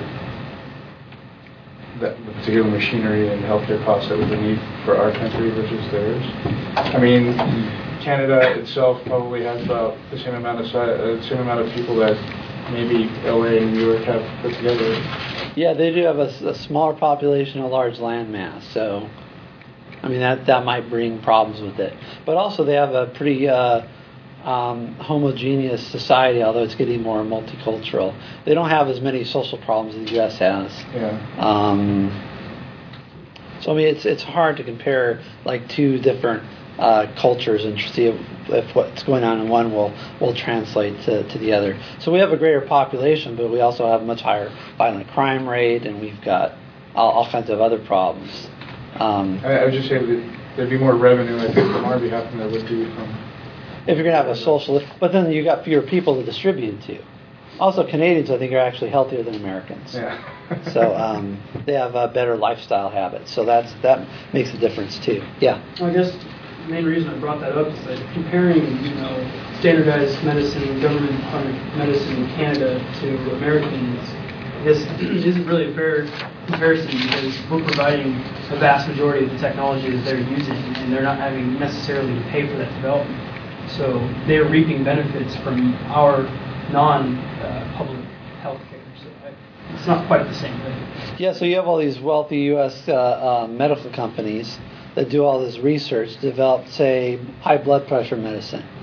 I: that, the particular machinery and healthcare costs that we would need for our country versus theirs? I mean, Canada itself probably has about the same amount of si- uh, same amount of people that maybe L A and New York have put together.
A: Yeah, they do have a, a smaller population, a large land mass. So, I mean, that that might bring problems with it. But also, they have a pretty uh, um, homogeneous society, although it's getting more multicultural. They don't have as many social problems as the U S has.
I: Yeah.
A: Um, so, I mean, it's it's hard to compare like two different Uh, cultures and see if, if what's going on in one will will translate to, to the other. So we have a greater population, but we also have a much higher violent crime rate, and we've got all, all kinds of other problems. Um,
I: I, I would just say that there'd be more revenue, I think, from our behalf than there would be from.
A: If you're going to have a socialist, but then you got fewer people to distribute it to. Also, Canadians, I think, are actually healthier than Americans.
I: Yeah.
A: So um, they have uh, better lifestyle habits. So that's that makes a difference too. Yeah.
C: I guess. The main reason I brought that up is that comparing, you know, standardized medicine, government-funded medicine in Canada to Americans, I guess isn't really a fair comparison because we're providing a vast majority of the technology that they're using, and they're not having necessarily to pay for that development. So they're reaping benefits from our non-public uh, health care. So I, it's not quite the same thing.
A: Yeah. So you have all these wealthy U S uh, uh, medical companies that do all this research, develop, say, high blood pressure medicine.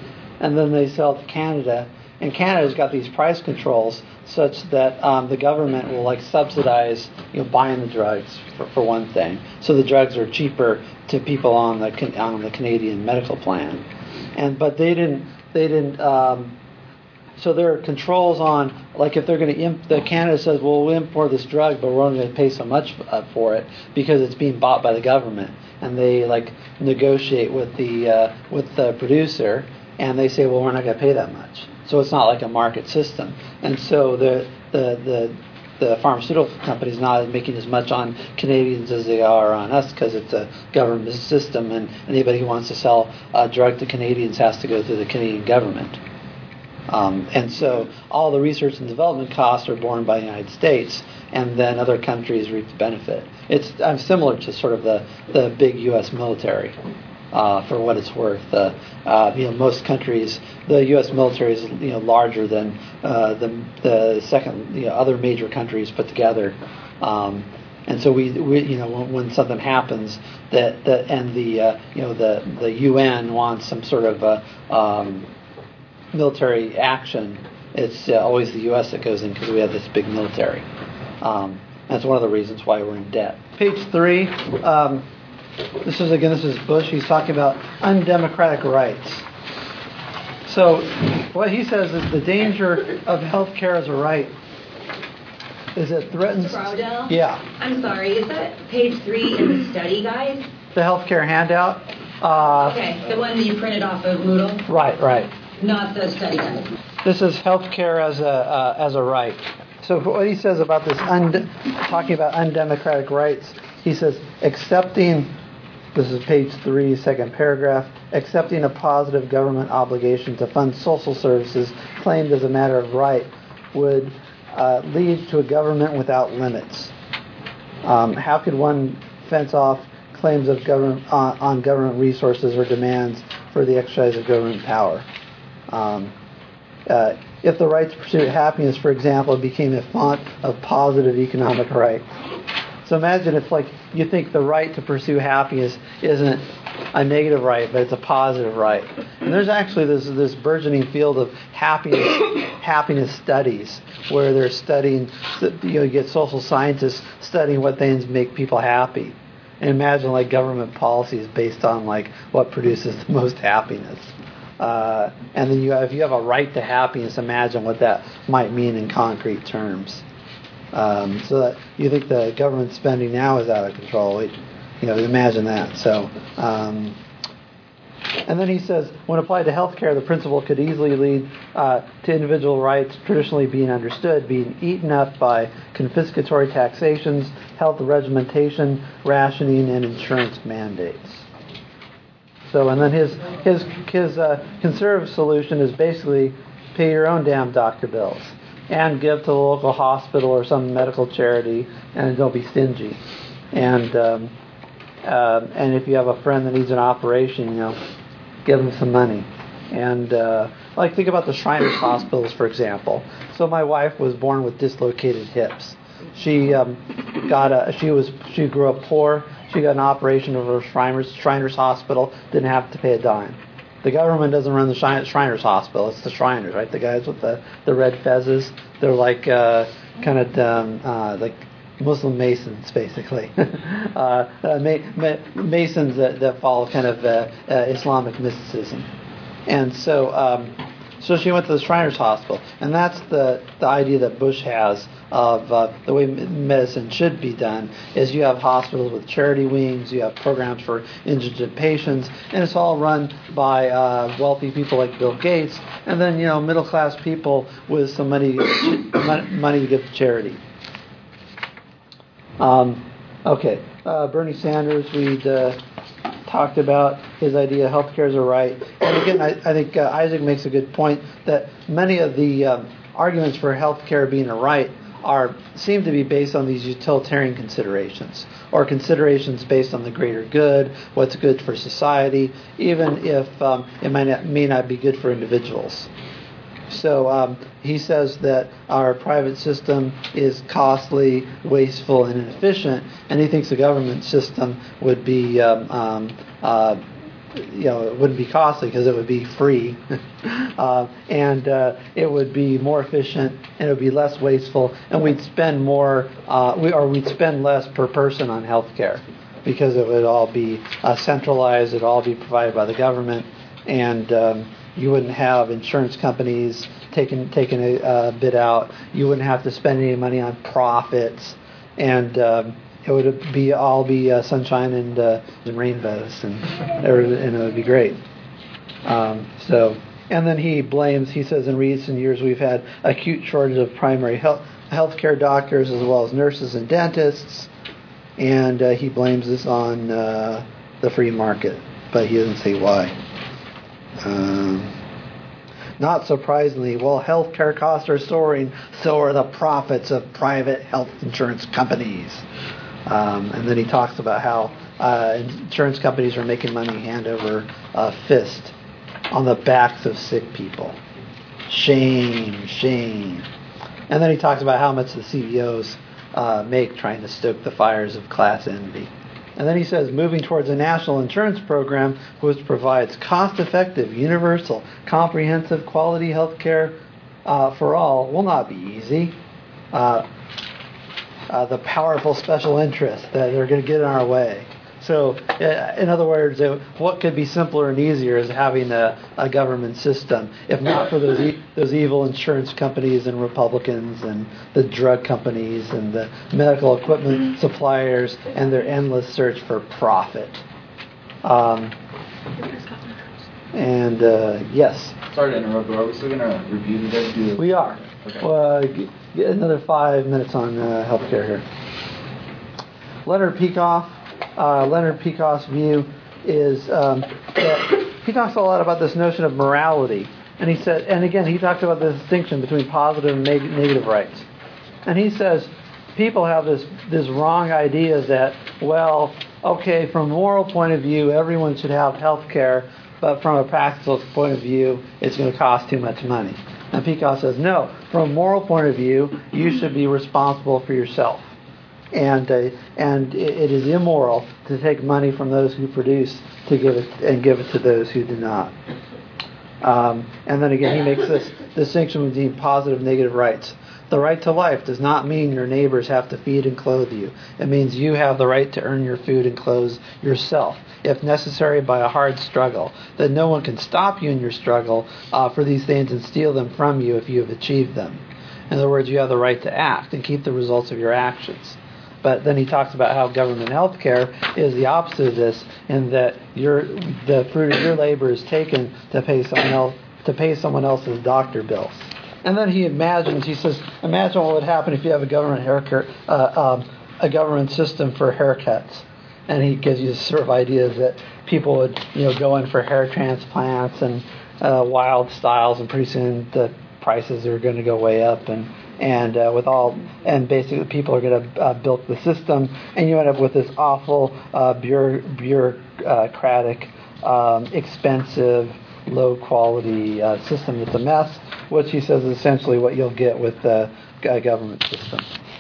A: and then they sell it to Canada. And Canada's got these price controls such that um, the government will like subsidize, you know, buying the drugs for, for one thing. So the drugs are cheaper to people on the on the Canadian medical plan. And but they didn't they didn't. Um, so there are controls on, like if they're going to imp, the Canada says, well, we'll import this drug, but we're only going to pay so much uh, for it because it's being bought by the government, and they like negotiate with the uh, with the producer, and they say, well, we're not going to pay that much. So it's not like a market system, and so the the the, the pharmaceutical companies not making as much on Canadians as they are on us because it's a government system, and anybody who wants to sell a drug to Canadians has to go through the Canadian government. Um, and so all the research and development costs are borne by the United States, and then other countries reap the benefit. It's uh, similar to sort of the, the big U S military, uh, for what it's worth. Uh, uh, you know, most countries, the U S military is you know larger than uh, the the second you know, other major countries put together. Um, and so we, we you know when, when something happens that that and the uh, you know the the U N wants some sort of uh, um, military action, it's uh, always the U S that goes in because we have this big military. Um, that's one of the reasons why we're in debt. Page three. Um, this is again. This is Bush. He's talking about undemocratic rights. So what he says is the danger of health care as a right is it threatens.
J: Mister Browdell?
A: Yeah.
J: I'm sorry. Is that page three in the study guide?
A: The healthcare handout. Uh,
J: okay, the one that you printed off of Moodle.
A: Right. Right.
J: Not the study guide.
A: This is healthcare as a uh, as a right. So what he says about this, und- talking about undemocratic rights, he says accepting, this is page three, second paragraph, accepting a positive government obligation to fund social services claimed as a matter of right would uh, lead to a government without limits. Um, how could one fence off claims of government uh, on government resources or demands for the exercise of government power? Um, uh, if the right to pursue happiness, for example, became a font of positive economic right. So imagine if, like, you think the right to pursue happiness isn't a negative right, but it's a positive right. And there's actually this this burgeoning field of happiness happiness studies, where they're studying, you know, you get social scientists studying what things make people happy. And imagine, like, government policies based on, like, what produces the most happiness. Uh, and then you have, if you have a right to happiness, imagine what that might mean in concrete terms. Um, so that you think the government spending now is out of control. It, you know, imagine that. So, um, and then he says, when applied to healthcare, the principle could easily lead uh, to individual rights traditionally being understood, being eaten up by confiscatory taxations, health regimentation, rationing, and insurance mandates. So, and then his his his uh, conservative solution is basically pay your own damn doctor bills and give to the local hospital or some medical charity, and don't be stingy. And um, uh, and if you have a friend that needs an operation, you know, give them some money. And uh, like think about the Shriners hospitals, for example. So my wife was born with dislocated hips. She um, got a she was she grew up poor. She got an operation over Shriners Shriners Hospital. Didn't have to pay a dime. The government doesn't run the Shriners Hospital. It's the Shriners, right? The guys with the, the red fezzes. They're like uh, kind of um, uh, like Muslim Masons, basically. uh, uh, ma- ma- Masons that, that follow kind of uh, uh, Islamic mysticism. And so, um, so she went to the Shriners Hospital, and that's the the idea that Bush has of uh, the way medicine should be done. Is you have hospitals with charity wings, you have programs for indigent patients, and it's all run by uh, wealthy people like Bill Gates, and then you know middle class people with some money money to give to charity. Um, okay, uh, Bernie Sanders, we'd uh, talked about his idea healthcare is a right. And again, I, I think uh, Isaac makes a good point that many of the um, arguments for healthcare being a right are seem to be based on these utilitarian considerations, or considerations based on the greater good, what's good for society, even if um, it might not, may not be good for individuals. So um, he says that our private system is costly, wasteful, and inefficient, and he thinks the government system would be um, um, uh, you know, it wouldn't be costly because it would be free, uh, and uh, it would be more efficient, and it would be less wasteful, and we'd spend more, uh, we, or we'd spend less per person on health care because it would all be uh, centralized, it would all be provided by the government, and um, you wouldn't have insurance companies taking taking a uh, bit out. You wouldn't have to spend any money on profits, and um, it would be all be uh, sunshine and, uh, and rainbows, and and it would be great. Um, so, and then he blames. He says in recent years we've had acute shortage of primary health healthcare doctors as well as nurses and dentists, and uh, he blames this on uh, the free market, but he doesn't say why. Um, Not surprisingly, while healthcare costs are soaring, so are the profits of private health insurance companies. Um, and then he talks about how uh, insurance companies are making money hand over uh, fist on the backs of sick people. Shame, shame. And then he talks about how much the C E Os uh, make trying to stoke the fires of class envy. And then he says, moving towards a national insurance program which provides cost-effective, universal, comprehensive, quality health care uh, for all will not be easy. Uh, uh, the powerful special interests that are going to get in our way. So, uh, in other words, uh, what could be simpler and easier is having a, a government system, if not for those e- those evil insurance companies and Republicans and the drug companies and the medical equipment suppliers and their endless search for profit. Um, and uh, yes.
L: Sorry to interrupt, but are we still going to review the W P O?
A: We are.
L: Okay.
A: Uh, g- get another five minutes on uh, healthcare here. Leonard Peikoff. Uh, Leonard Peikoff's view is um, that he talks a lot about this notion of morality, and he said, and again, he talks about the distinction between positive and neg- negative rights, and he says people have this this wrong idea that, well, okay, from a moral point of view, everyone should have health care, but from a practical point of view, it's going to cost too much money. And Peikoff says, no, from a moral point of view, you should be responsible for yourself. And uh, and it is immoral to take money from those who produce to give it and give it to those who do not. Um, and then again, he makes this distinction between positive and negative rights. The right to life does not mean your neighbors have to feed and clothe you. It means you have the right to earn your food and clothes yourself, if necessary by a hard struggle. That no one can stop you in your struggle uh, for these things and steal them from you if you have achieved them. In other words, you have the right to act and keep the results of your actions. But then he talks about how government health care is the opposite of this, in that your the fruit of your labor is taken to pay someone else to pay someone else's doctor bills. And then he imagines, he says, imagine what would happen if you have a government haircut, uh, um, a government system for haircuts. And he gives you sort of ideas that people would, you know, go in for hair transplants and uh, wild styles, and pretty soon the prices are going to go way up, and and uh, with all and basically people are going to uh, bilk the system, and you end up with this awful uh, bureau, bureaucratic, um, expensive, low quality uh, system that's a mess, which he says is essentially what you'll get with the uh, government system.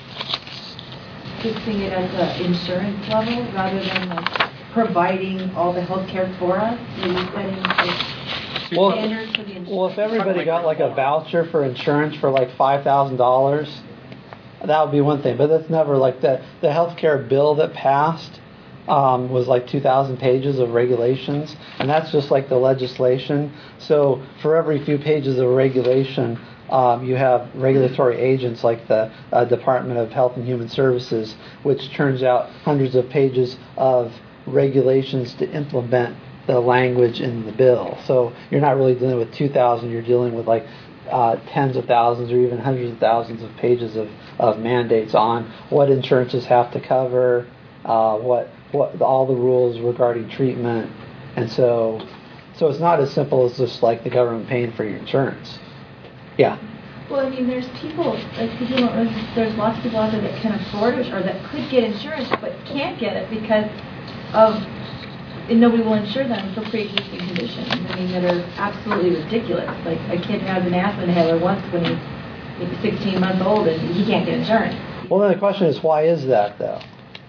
E: Fixing it at the insurance level rather than like providing all the health care for us, maybe setting like
A: Well,
E: standards for the insurance.
A: well, if everybody got like a voucher for insurance for like five thousand dollars, that would be one thing. But that's never like the the healthcare bill that passed um, was like two thousand pages of regulations, and that's just like the legislation. So for every few pages of regulation, um, you have regulatory agents like the uh, Department of Health and Human Services, which turns out hundreds of pages of regulations to implement the language in the bill. So you're not really dealing with two thousand, you're dealing with like uh, tens of thousands or even hundreds of thousands of pages of, of mandates on what insurances have to cover, uh, what what all the rules regarding treatment. And so so it's not as simple as just like the government paying for your insurance. Yeah.
E: Well, I mean, there's people, like people don't realize there's lots of people out there that can afford it or that could get insurance but can't get it because of, and nobody will insure them for pre-existing conditions. I mean, that are absolutely ridiculous. Like a kid has an asthma inhaler once when he's maybe sixteen months old and he can't get insurance.
A: Well, then the question is, why is that though?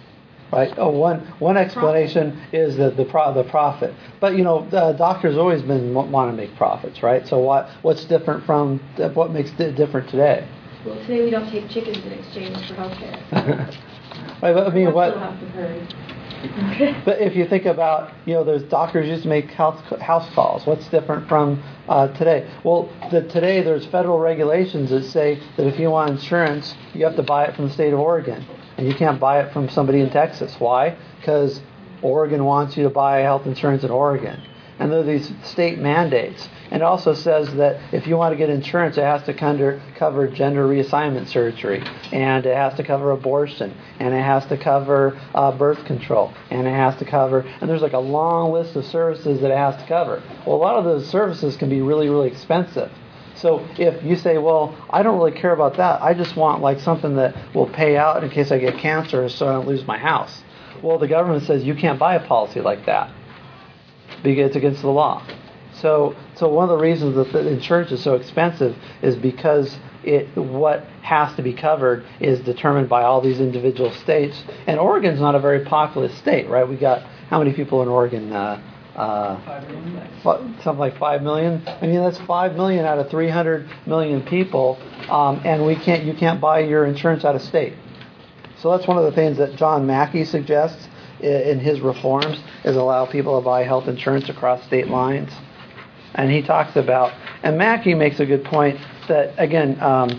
A: right? Oh, one one explanation is that the pro, the profit. But you know, uh, doctors always been want to make profits, right? So what what's different from what makes it different today?
E: Well, today we don't take chickens in exchange for healthcare.
A: Right, but I mean, what?
E: Have
A: But if you think about, you know, those doctors used to make house house calls. What's different from uh, today? Well, the, today there's federal regulations that say that if you want insurance, you have to buy it from the state of Oregon, and you can't buy it from somebody in Texas. Why? Because Oregon wants you to buy health insurance in Oregon, and there are these state mandates. And it also says that if you want to get insurance, it has to cover, cover gender reassignment surgery, and it has to cover abortion, and it has to cover uh, birth control, and it has to cover, and there's like a long list of services that it has to cover. Well, a lot of those services can be really, really expensive. So if you say, well, I don't really care about that, I just want like something that will pay out in case I get cancer so I don't lose my house. Well, the government says you can't buy a policy like that because it's against the law. So, so one of the reasons that the insurance is so expensive is because it what has to be covered is determined by all these individual states. And Oregon's not a very populous state, right? We got how many people in Oregon? Uh, uh,
C: Five million.
A: f- something like five million. I mean, that's five million out of three hundred million people, um, and we can't. You can't buy your insurance out of state. So that's one of the things that John Mackey suggests in his reforms is allow people to buy health insurance across state lines. And he talks about, and Mackey makes a good point that, again, um,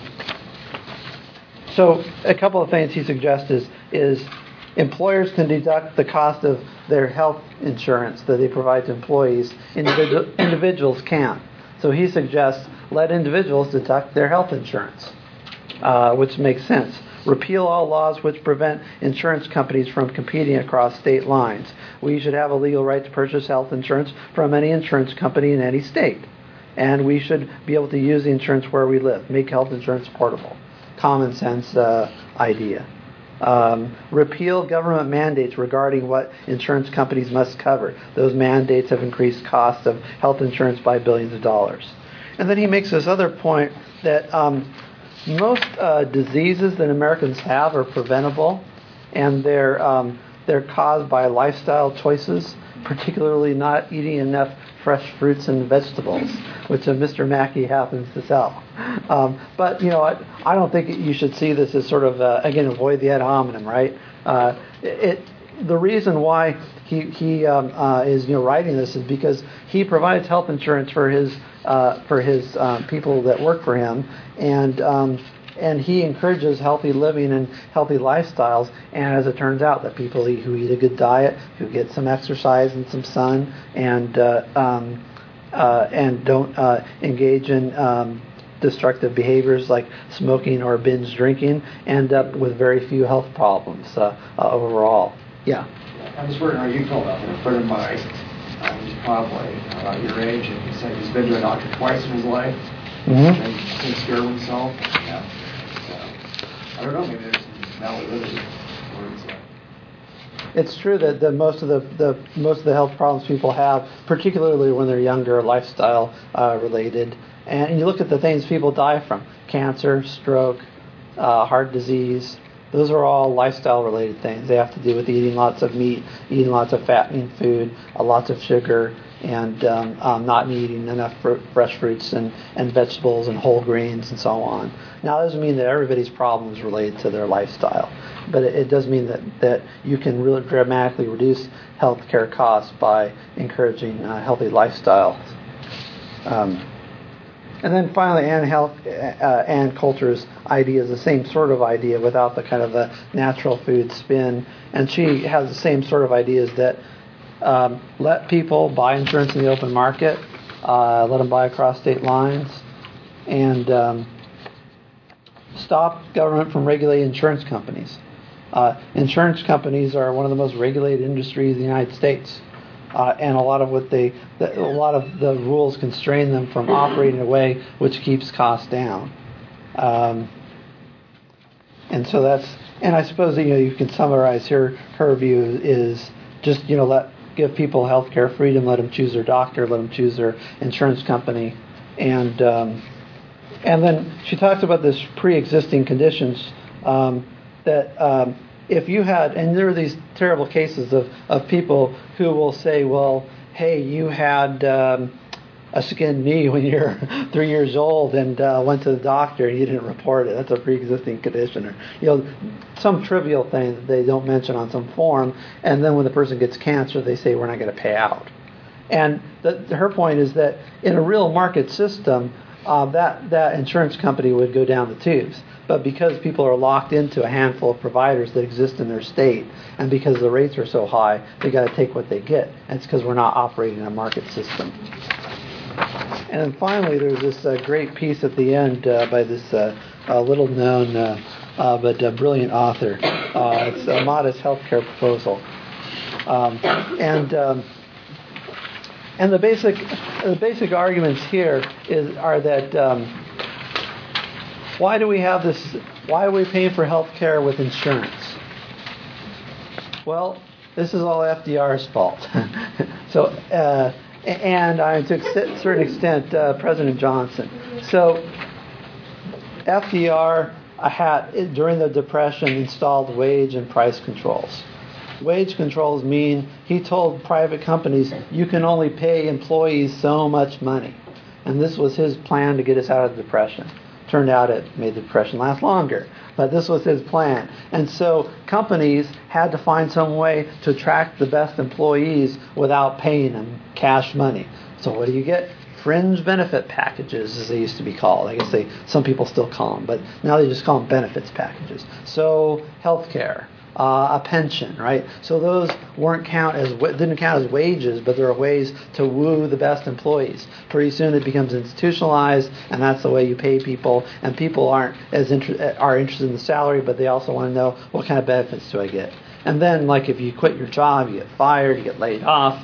A: so a couple of things he suggests is, is employers can deduct the cost of their health insurance that they provide to employees. Individual, individuals can't. So he suggests let individuals deduct their health insurance, uh, which makes sense. Repeal all laws which prevent insurance companies from competing across state lines. We should have a legal right to purchase health insurance from any insurance company in any state. And we should be able to use the insurance where we live. Make health insurance portable. Common sense uh, idea. Um, repeal government mandates regarding what insurance companies must cover. Those mandates have increased costs of health insurance by billions of dollars. And then he makes this other point that um, most uh, diseases that Americans have are preventable, and they're um, they're caused by lifestyle choices, particularly not eating enough fresh fruits and vegetables, which uh, Mister Mackey happens to sell. Um, but you know, I, I don't think you should see this as sort of uh, again avoid the ad hominem, right? Uh, it the reason why he he um, uh, is you know writing this is because he provides health insurance for his uh, for his uh, people that work for him, and um, and he encourages healthy living and healthy lifestyles. And as it turns out, that people eat, who eat a good diet, who get some exercise and some sun, and uh, um, uh, and don't uh, engage in um, destructive behaviors like smoking or binge drinking, end up with very few health problems uh, uh, overall. Yeah.
B: I was wondering how you felt about that. A friend of mine, uh, he's probably about your age, and he said he's been to a doctor twice in his life,
A: Mm-hmm.
B: and takes care of himself. Yeah. So, I don't know, maybe there's some malady words like.
A: It's true that the, most of the, the most of the health problems people have, particularly when they're younger, are lifestyle uh, related. And you look at the things people die from: cancer, stroke, uh, heart disease. Those are all lifestyle-related things. They have to do with eating lots of meat, eating lots of fattening food, uh, lots of sugar, and um, um, not eating enough fr- fresh fruits and, and vegetables and whole grains and so on. Now, that doesn't mean that everybody's problem is related to their lifestyle, but it, it does mean that, that you can really dramatically reduce health care costs by encouraging uh, healthy lifestyles. Um, And then finally, Ann, Health, uh, Ann Coulter's idea is the same sort of idea without the kind of the natural food spin. And she has the same sort of ideas that um, let people buy insurance in the open market, uh, let them buy across state lines, and um, stop government from regulating insurance companies. Uh, insurance companies are one of the most regulated industries in the United States. Uh, and a lot of what they, the, a lot of the rules constrain them from operating in a way which keeps costs down. Um, and so that's, and I suppose you know you can summarize her her view is just you know let give people health care freedom, let them choose their doctor, let them choose their insurance company, and um, and then she talks about this pre-existing conditions um, that. Um, if you had, and there are these terrible cases of, of people who will say, well, hey, you had um, a skinned knee when you're three years old and uh, went to the doctor and you didn't report it. That's a pre-existing condition. Or, you know, some trivial thing that they don't mention on some form, and then when the person gets cancer, they say, we're not going to pay out. And the, her point is that in a real market system, uh, that, that insurance company would go down the tubes. But because people are locked into a handful of providers that exist in their state, and because the rates are so high, they got to take what they get. And it's because we're not operating a market system. And then finally, there's this uh, great piece at the end uh, by this uh, uh, little-known uh, uh, but uh, brilliant author. Uh, it's a modest healthcare proposal, um, and um, and the basic the basic arguments here is are that. Um, Why do we have this? Why are we paying for health care with insurance? Well, this is all F D R's fault. so, uh, and I, to a certain extent, uh, President Johnson. So, F D R had, during the Depression, installed wage and price controls. Wage controls mean he told private companies, you can only pay employees so much money. And this was his plan to get us out of the Depression. Turned out it made the Depression last longer, but this was his plan. And so companies had to find some way to attract the best employees without paying them cash money. So what do you get? Fringe benefit packages, as they used to be called. I guess they some people still call them, but now they just call them benefits packages. So health care. Uh, a pension, right? So those weren't count as didn't count as wages, but there are ways to woo the best employees. Pretty soon it becomes institutionalized, and that's the way you pay people. And people aren't as inter- are interested in the salary, but they also want to know what kind of benefits do I get. And then, like if you quit your job, you get fired, you get laid off.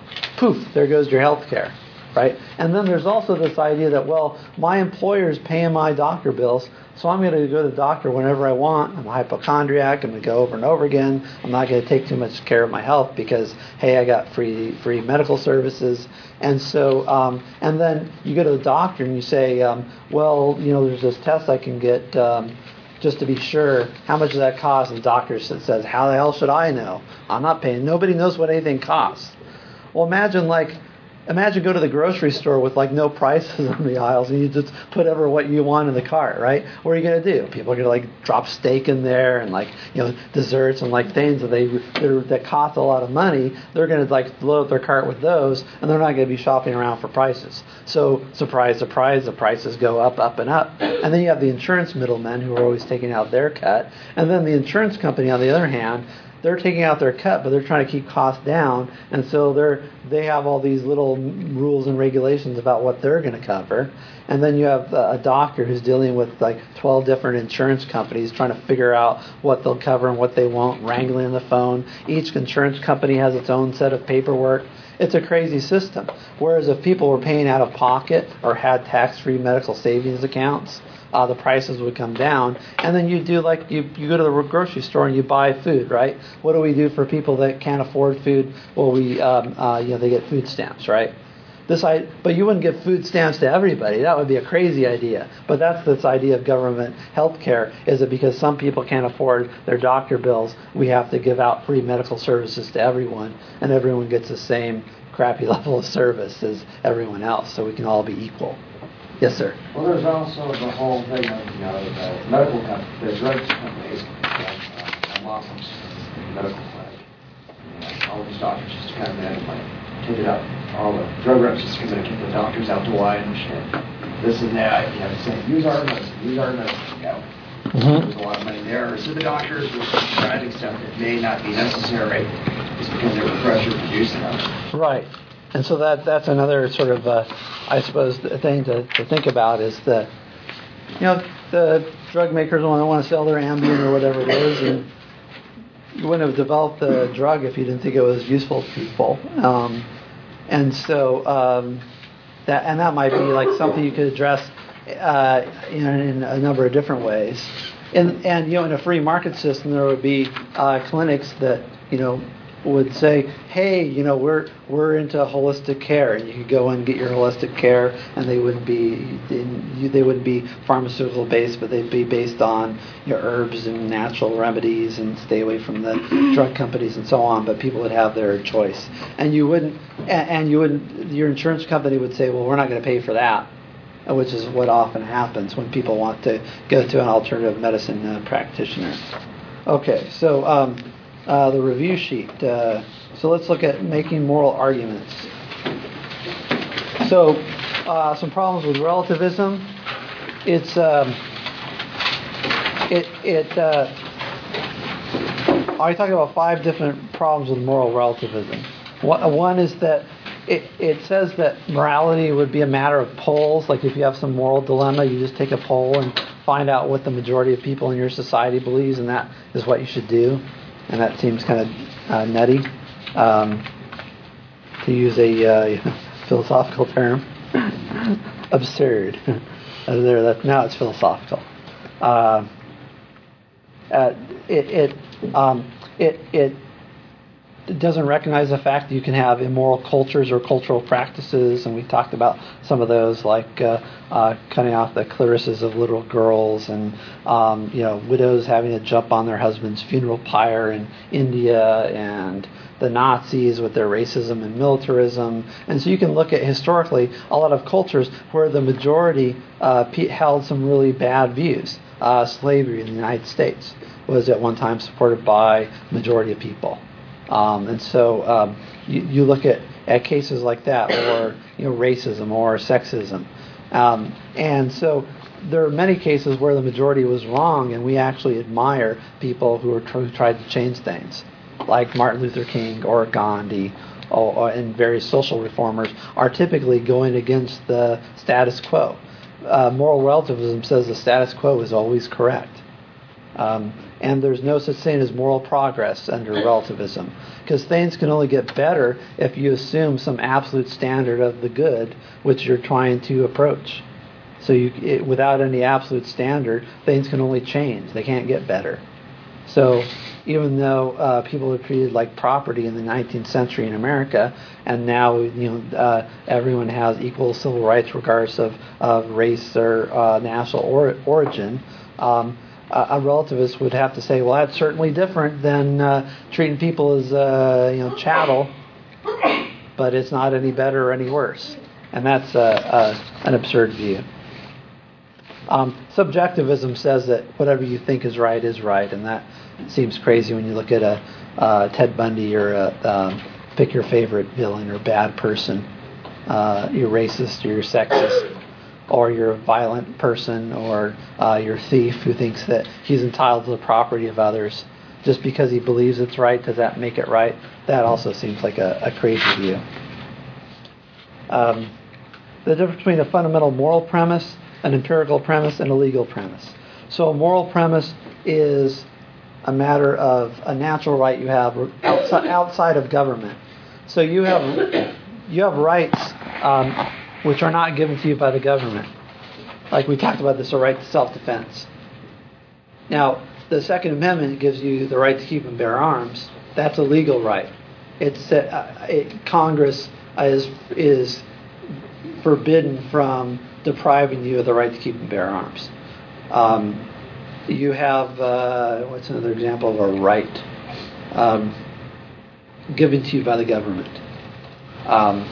A: Poof, there goes your health care, right? And then there's also this idea that, well, my employer's paying my doctor bills, so I'm going to go to the doctor whenever I want. I'm a hypochondriac. I'm going to go over and over again. I'm not going to take too much care of my health because, hey, I got free free medical services. And so, um, and then you go to the doctor and you say, um, well, you know, there's this test I can get um, just to be sure. How much does that cost? And the doctor says, how the hell should I know? I'm not paying. Nobody knows what anything costs. Well, imagine like, Imagine go to the grocery store with like no prices on the aisles and you just put ever what you want in the cart, right? What are you going to do? People are going to like drop steak in there and like, you know, desserts and like things that they that cost a lot of money. They're going to like load their cart with those and they're not going to be shopping around for prices. So surprise, surprise, the prices go up, up and up. And then you have the insurance middlemen who are always taking out their cut. And then the insurance company, on the other hand, they're taking out their cut, but they're trying to keep costs down, and so they're they have all these little rules and regulations about what they're going to cover. And then you have a doctor who's dealing with like twelve different insurance companies trying to figure out what they'll cover and what they won't, wrangling on the phone. Each insurance company has its own set of paperwork. It's a crazy system. Whereas if people were paying out of pocket or had tax-free medical savings accounts, Uh, the prices would come down, and then you do like you you go to the grocery store and you buy food, right? What do we do for people that can't afford food? Well, we um, uh, you know they get food stamps, right? This I but you wouldn't give food stamps to everybody. That would be a crazy idea. But that's this idea of government health care, is that because some people can't afford their doctor bills, we have to give out free medical services to everyone, and everyone gets the same crappy level of service as everyone else, so we can all be equal. Yes, sir.
B: Well, there's also the whole thing of, you know, the medical companies, the drug companies, like uh, Watson's medical clinic. You know, all these doctors just come in and like take it up. All the drug reps just come in and kick the doctors out to wine and shit. This and that, you know, saying, use our medicine, use our medicine, you know. Mm-hmm. There's a lot of money there. So the doctors were prescribing stuff that may not be necessary just because they were pressure producing them.
A: Right. And so that that's another sort of, uh, I suppose, the thing to, to think about is the, you know, the drug makers want to want to sell their Ambien or whatever it is, and you wouldn't have developed the drug if you didn't think it was useful to people. Um, and so um, that and that might be like something you could address uh, in, in a number of different ways. And and you know, in a free market system, there would be uh, clinics that you know would say, hey, you know, we're we're into holistic care, and you could go and get your holistic care, and they wouldn't be they wouldn't be pharmaceutical based, but they'd be based on your herbs and natural remedies, and stay away from the drug companies and so on. But people would have their choice, and you wouldn't, and you wouldn't. Your insurance company would say, well, we're not going to pay for that, which is what often happens when people want to go to an alternative medicine uh, practitioner. Okay, so. Um, Uh, the review sheet. Uh, so let's look at making moral arguments. So uh, some problems with relativism. It's um, it it. Uh, I talk about five different problems with moral relativism. One is that it it says that morality would be a matter of polls. Like if you have some moral dilemma, you just take a poll and find out what the majority of people in your society believes, and that is what you should do. And that seems kind of uh, nutty, um, to use a uh, philosophical term. Absurd. there, that, now it's philosophical. Uh, uh, it it, um, it it doesn't recognize the fact that you can have immoral cultures or cultural practices, and we talked about some of those, like uh, uh, cutting off the clitorises of little girls, and um, you know, widows having to jump on their husband's funeral pyre in India, and the Nazis with their racism and militarism. And so you can look at historically a lot of cultures where the majority uh, held some really bad views. Uh, slavery in the United States was at one time supported by majority of people. Um, and so um, you, you look at, at cases like that, or you know, racism or sexism, um, and so there are many cases where the majority was wrong, and we actually admire people who are tr- who tried to change things, like Martin Luther King or Gandhi, or, or, and various social reformers are typically going against the status quo. Uh, moral relativism says the status quo is always correct. Um, and there's no such thing as moral progress under relativism, because things can only get better if you assume some absolute standard of the good which you're trying to approach. So you, it, without any absolute standard, things can only change. They can't get better. So even though uh, people were treated like property in the nineteenth century in America, and now you know uh, everyone has equal civil rights regardless of, of race or uh, national or, origin, um, a relativist would have to say, well, that's certainly different than uh, treating people as uh, you know chattel, but it's not any better or any worse, and that's uh, uh, an absurd view. Um, subjectivism says that whatever you think is right is right, and that seems crazy when you look at a uh, Ted Bundy or a, um, pick your favorite villain or bad person. Uh, you're racist or you're sexist, or you're a violent person, or uh, you're a thief who thinks that he's entitled to the property of others. Just because he believes it's right, does that make it right? That also seems like a, a crazy view. Um, the difference between a fundamental moral premise, an empirical premise, and a legal premise. So a moral premise is a matter of a natural right you have outside, outside of government. So you have you have rights um, which are not given to you by the government. Like we talked about, this a right to self-defense. Now, the Second Amendment gives you the right to keep and bear arms. That's a legal right. It's uh, it, Congress is is forbidden from depriving you of the right to keep and bear arms. Um, you have uh, what's another example of a right um, given to you by the government? Um,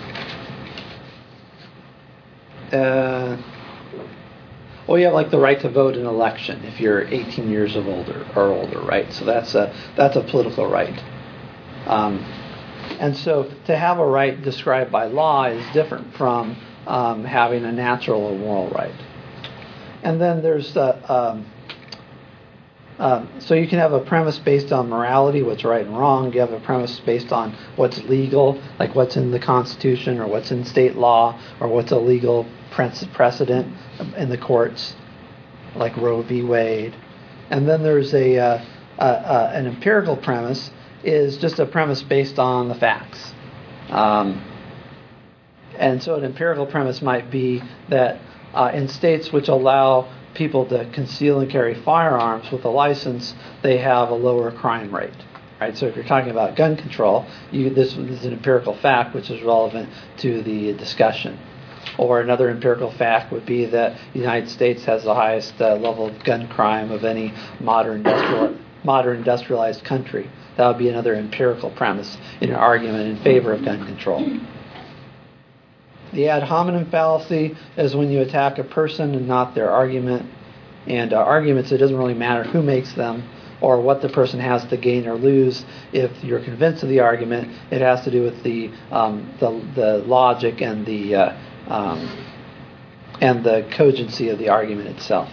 A: Uh, well, you have like the right to vote in an election if you're eighteen years of older or older, right? So that's a that's a political right. Um, and so to have a right described by law is different from um, having a natural or moral right. And then there's the um, um, so you can have a premise based on morality, what's right and wrong. You have a premise based on what's legal, like what's in the Constitution or what's in state law or what's a legal precedent in the courts, like Roe v. Wade. And then there's a uh, uh, uh, an empirical premise is just a premise based on the facts. Um, and so an empirical premise might be that uh, in states which allow people to conceal and carry firearms with a license, they have a lower crime rate. right? So if you're talking about gun control, you, this, this is an empirical fact which is relevant to the discussion. Or another empirical fact would be that the United States has the highest uh, level of gun crime of any modern industrial, modern industrialized country. That would be another empirical premise in an argument in favor of gun control. The ad hominem fallacy is when you attack a person and not their argument. And uh, arguments, it doesn't really matter who makes them or what the person has to gain or lose. If you're convinced of the argument, it has to do with the um, the, the logic and the uh, um, and the cogency of the argument itself.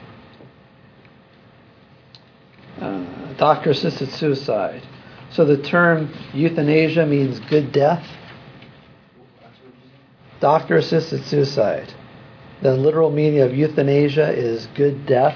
A: Uh, doctor-assisted suicide. So the term euthanasia means good death. Doctor-assisted suicide. The literal meaning of euthanasia is good death.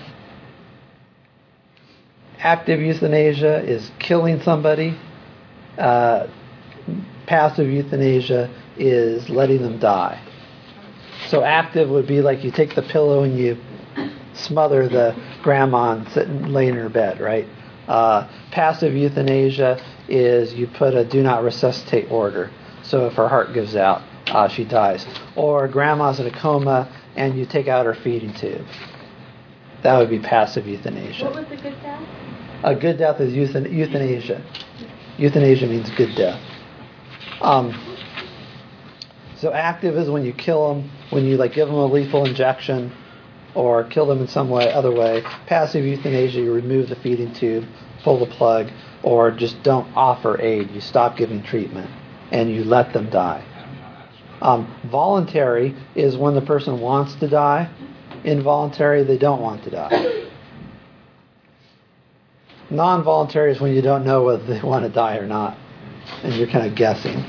A: Active euthanasia is killing somebody. Uh, passive euthanasia is letting them die. So active would be like you take the pillow and you smother the grandma sitting laying in her bed, right? Uh, passive euthanasia is you put a do not resuscitate order. So if her heart gives out, uh, she dies. Or grandma's in a coma and you take out her feeding tube. That would be passive euthanasia.
G: What was the good death?
A: A good death is euthan- euthanasia. Euthanasia means good death. Um, so active is when you kill them, when you like give them a lethal injection or kill them in some way, other way. Passive euthanasia, you remove the feeding tube, pull the plug, or just don't offer aid. You stop giving treatment and you let them die. Um, voluntary is when the person wants to die. Involuntary, they don't want to die. Non-voluntary is when you don't know whether they want to die or not, and you're kind of guessing.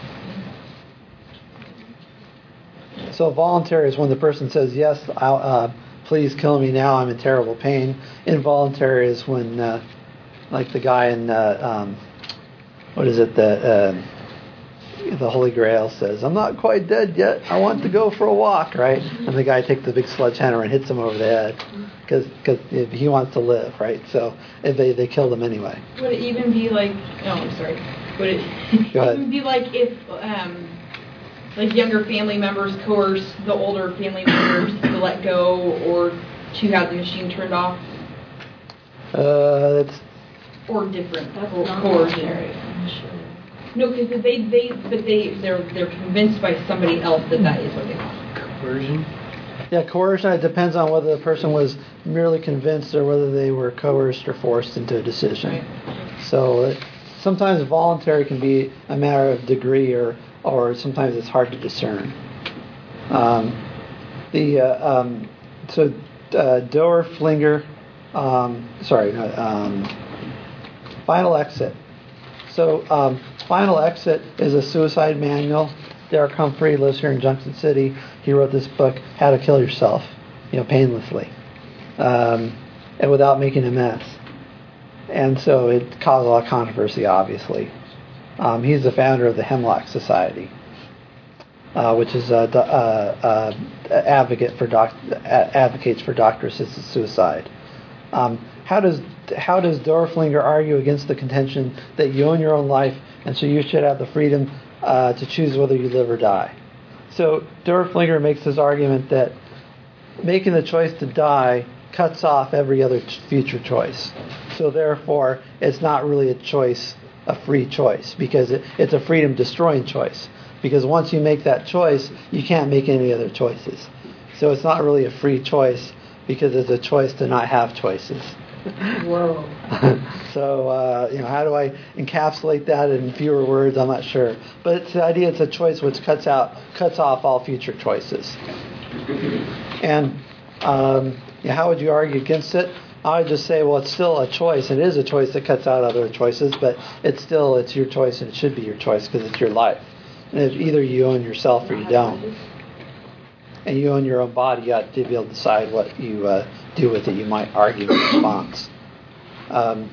A: So voluntary is when the person says, yes, I'll, uh, please kill me now, I'm in terrible pain. Involuntary is when, uh, like the guy in, uh, um, what is it, the... Uh, the Holy Grail says, I'm not quite dead yet, I want to go for a walk, right? And the guy takes the big sledgehammer and hits him over the head because he wants to live, right? So if they, they killed him anyway.
K: Would it even be like, oh, I'm sorry, would it even be like if um, like younger family members coerce the older family members to let go or to have the machine turned off?
A: Uh, that's...
K: Or different,
G: That's
K: co-
G: not
K: coercion.
G: voluntary.
K: No, because they, they, but they, they're, they're convinced by somebody else that that is what they want.
A: Coercion? Yeah, coercion, it depends on whether the person was merely convinced or whether they were coerced or forced into a decision. Right. So it, sometimes voluntary can be a matter of degree or, or sometimes it's hard to discern. Um, the, uh, um, so uh, Doerflinger, um, sorry, no, um, Final Exit. So um, Final Exit is a suicide manual. Derek Humphrey lives here in Junction City. He wrote this book, How to Kill Yourself, you know, painlessly, um, and without making a mess. And so it caused a lot of controversy, obviously. Um, he's the founder of the Hemlock Society, uh, which is a uh, uh, advocate for doc- advocates for doctor-assisted suicide. Um, how does how does Doerflinger argue against the contention that you own your own life and so you should have the freedom uh, to choose whether you live or die? So Doerflinger makes this argument that making the choice to die cuts off every other t- future choice. So therefore, it's not really a choice, a free choice, because it, it's a freedom-destroying choice. Because once you make that choice, you can't make any other choices. So it's not really a free choice because it's a choice to not have choices.
K: Whoa.
A: So, uh, you know, how do I encapsulate that in fewer words? I'm not sure. But it's the idea it's a choice which cuts out, cuts off all future choices. And um, you know, how would you argue against it? I would just say, well, it's still a choice. It is a choice that cuts out other choices, but it's still, it's your choice and it should be your choice because it's your life. And if either you own yourself or you don't. And you own your own body, you ought to be able to decide what you uh, do with it. You might argue in response. Um,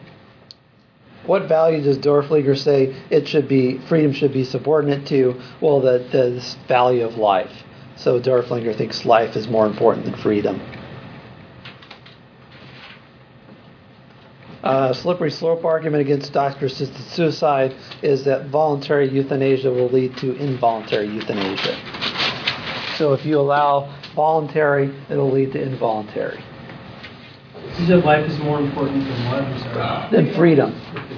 A: what value does Doerflinger say it should be? Freedom should be subordinate to? Well, the, the this value of life. So Doerflinger thinks life is more important than freedom. Uh, slippery slope argument against doctor-assisted suicide is that voluntary euthanasia will lead to involuntary euthanasia. So if you allow voluntary, it'll lead to involuntary.
C: You said life is more important than what? I'm sorry.
A: Than freedom.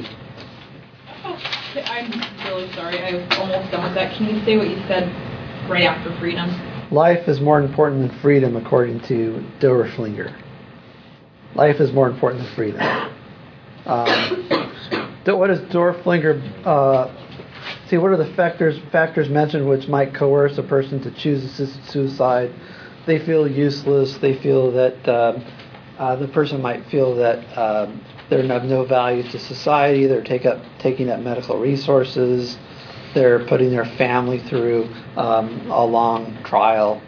K: I'm really sorry. I was almost done with that. Can you say what you said right after freedom?
A: Life is more important than freedom, according to Doerflinger. Life is more important than freedom. Um, what does Doerflinger uh, see? What are the factors factors mentioned which might coerce a person to choose assisted suicide? They feel useless. They feel that uh, uh, the person might feel that um, they're of no value to society. They're take up taking up medical resources. They're putting their family through um, a long trial.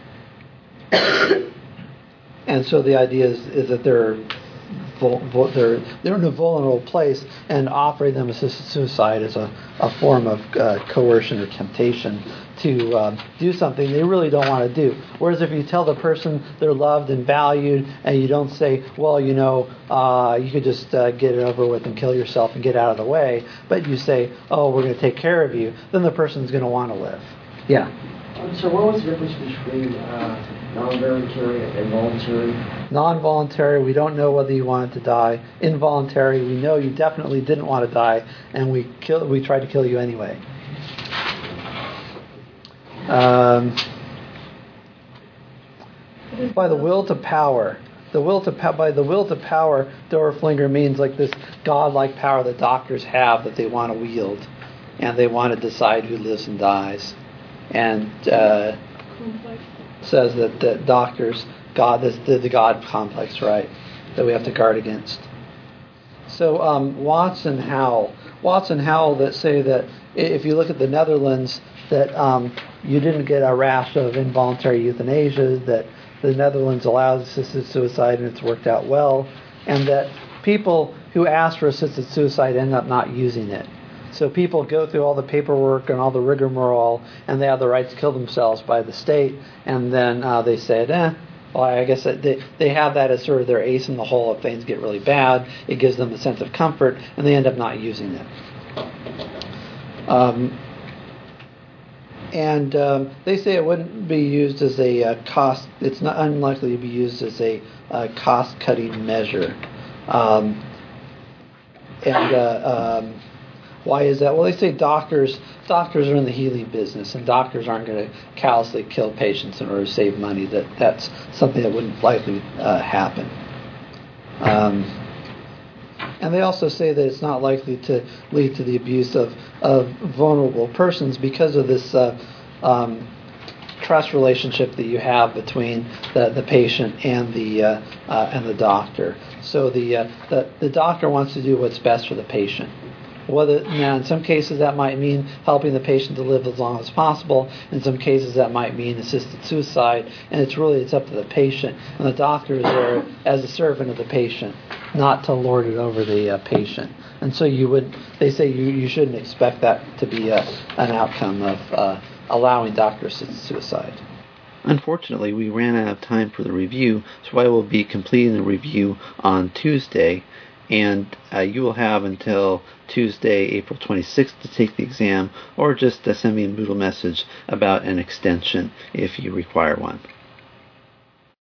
A: And so the idea is, is that they're, they're they're in a vulnerable place, and offering them assisted suicide is a, a form of uh, coercion or temptation to uh, do something they really don't want to do. Whereas if you tell the person they're loved and valued, and you don't say, well, you know, uh, you could just uh, get it over with and kill yourself and get out of the way, but you say, oh, we're going to take care of you, then the person's going to want to live. Yeah.
B: Um, so what was the difference between uh, non-voluntary and involuntary?
A: Non-voluntary, we don't know whether you wanted to die. Involuntary, we know you definitely didn't want to die, and we kill, we tried to kill you anyway. Um, by the will to power. The will to by the will to power, Doerflinger means like this godlike power that doctors have that they want to wield, and they want to decide who lives and dies. And uh, says that, that doctors, God, this, the, the God complex, right, that we have to guard against. So um, Watts and Howell, Watts and Howell that say that if you look at the Netherlands, that um, you didn't get a rash of involuntary euthanasia, that the Netherlands allows assisted suicide and it's worked out well, and that people who ask for assisted suicide end up not using it. So people go through all the paperwork and all the rigmarole, and they have the right to kill themselves by the state, and then uh, they say, eh, well, I guess they, they have that as sort of their ace in the hole if things get really bad. It gives them a sense of comfort, and they end up not using it. Um, and um, they say it wouldn't be used as a uh, cost, it's not unlikely to be used as a uh, cost-cutting measure. Um, and... Uh, um, Why is that? Well, they say doctors doctors are in the healing business, and doctors aren't going to callously kill patients in order to save money. That that's something that wouldn't likely uh, happen. Um, and they also say that it's not likely to lead to the abuse of, of vulnerable persons because of this uh, um, trust relationship that you have between the, the patient and the uh, uh, and the doctor. So the, uh, the the doctor wants to do what's best for the patient. Whether now, in some cases that might mean helping the patient to live as long as possible. In some cases that might mean assisted suicide, and it's really it's up to the patient. And the doctor is there as a servant of the patient, not to lord it over the uh, patient. And so you would, they say you, you shouldn't expect that to be a, an outcome of uh, allowing doctor-assisted suicide. Unfortunately, we ran out of time for the review, so I will be completing the review on Tuesday. And uh, you will have until Tuesday, April twenty-sixth to take the exam, or just uh, send me a Moodle message about an extension if you require one.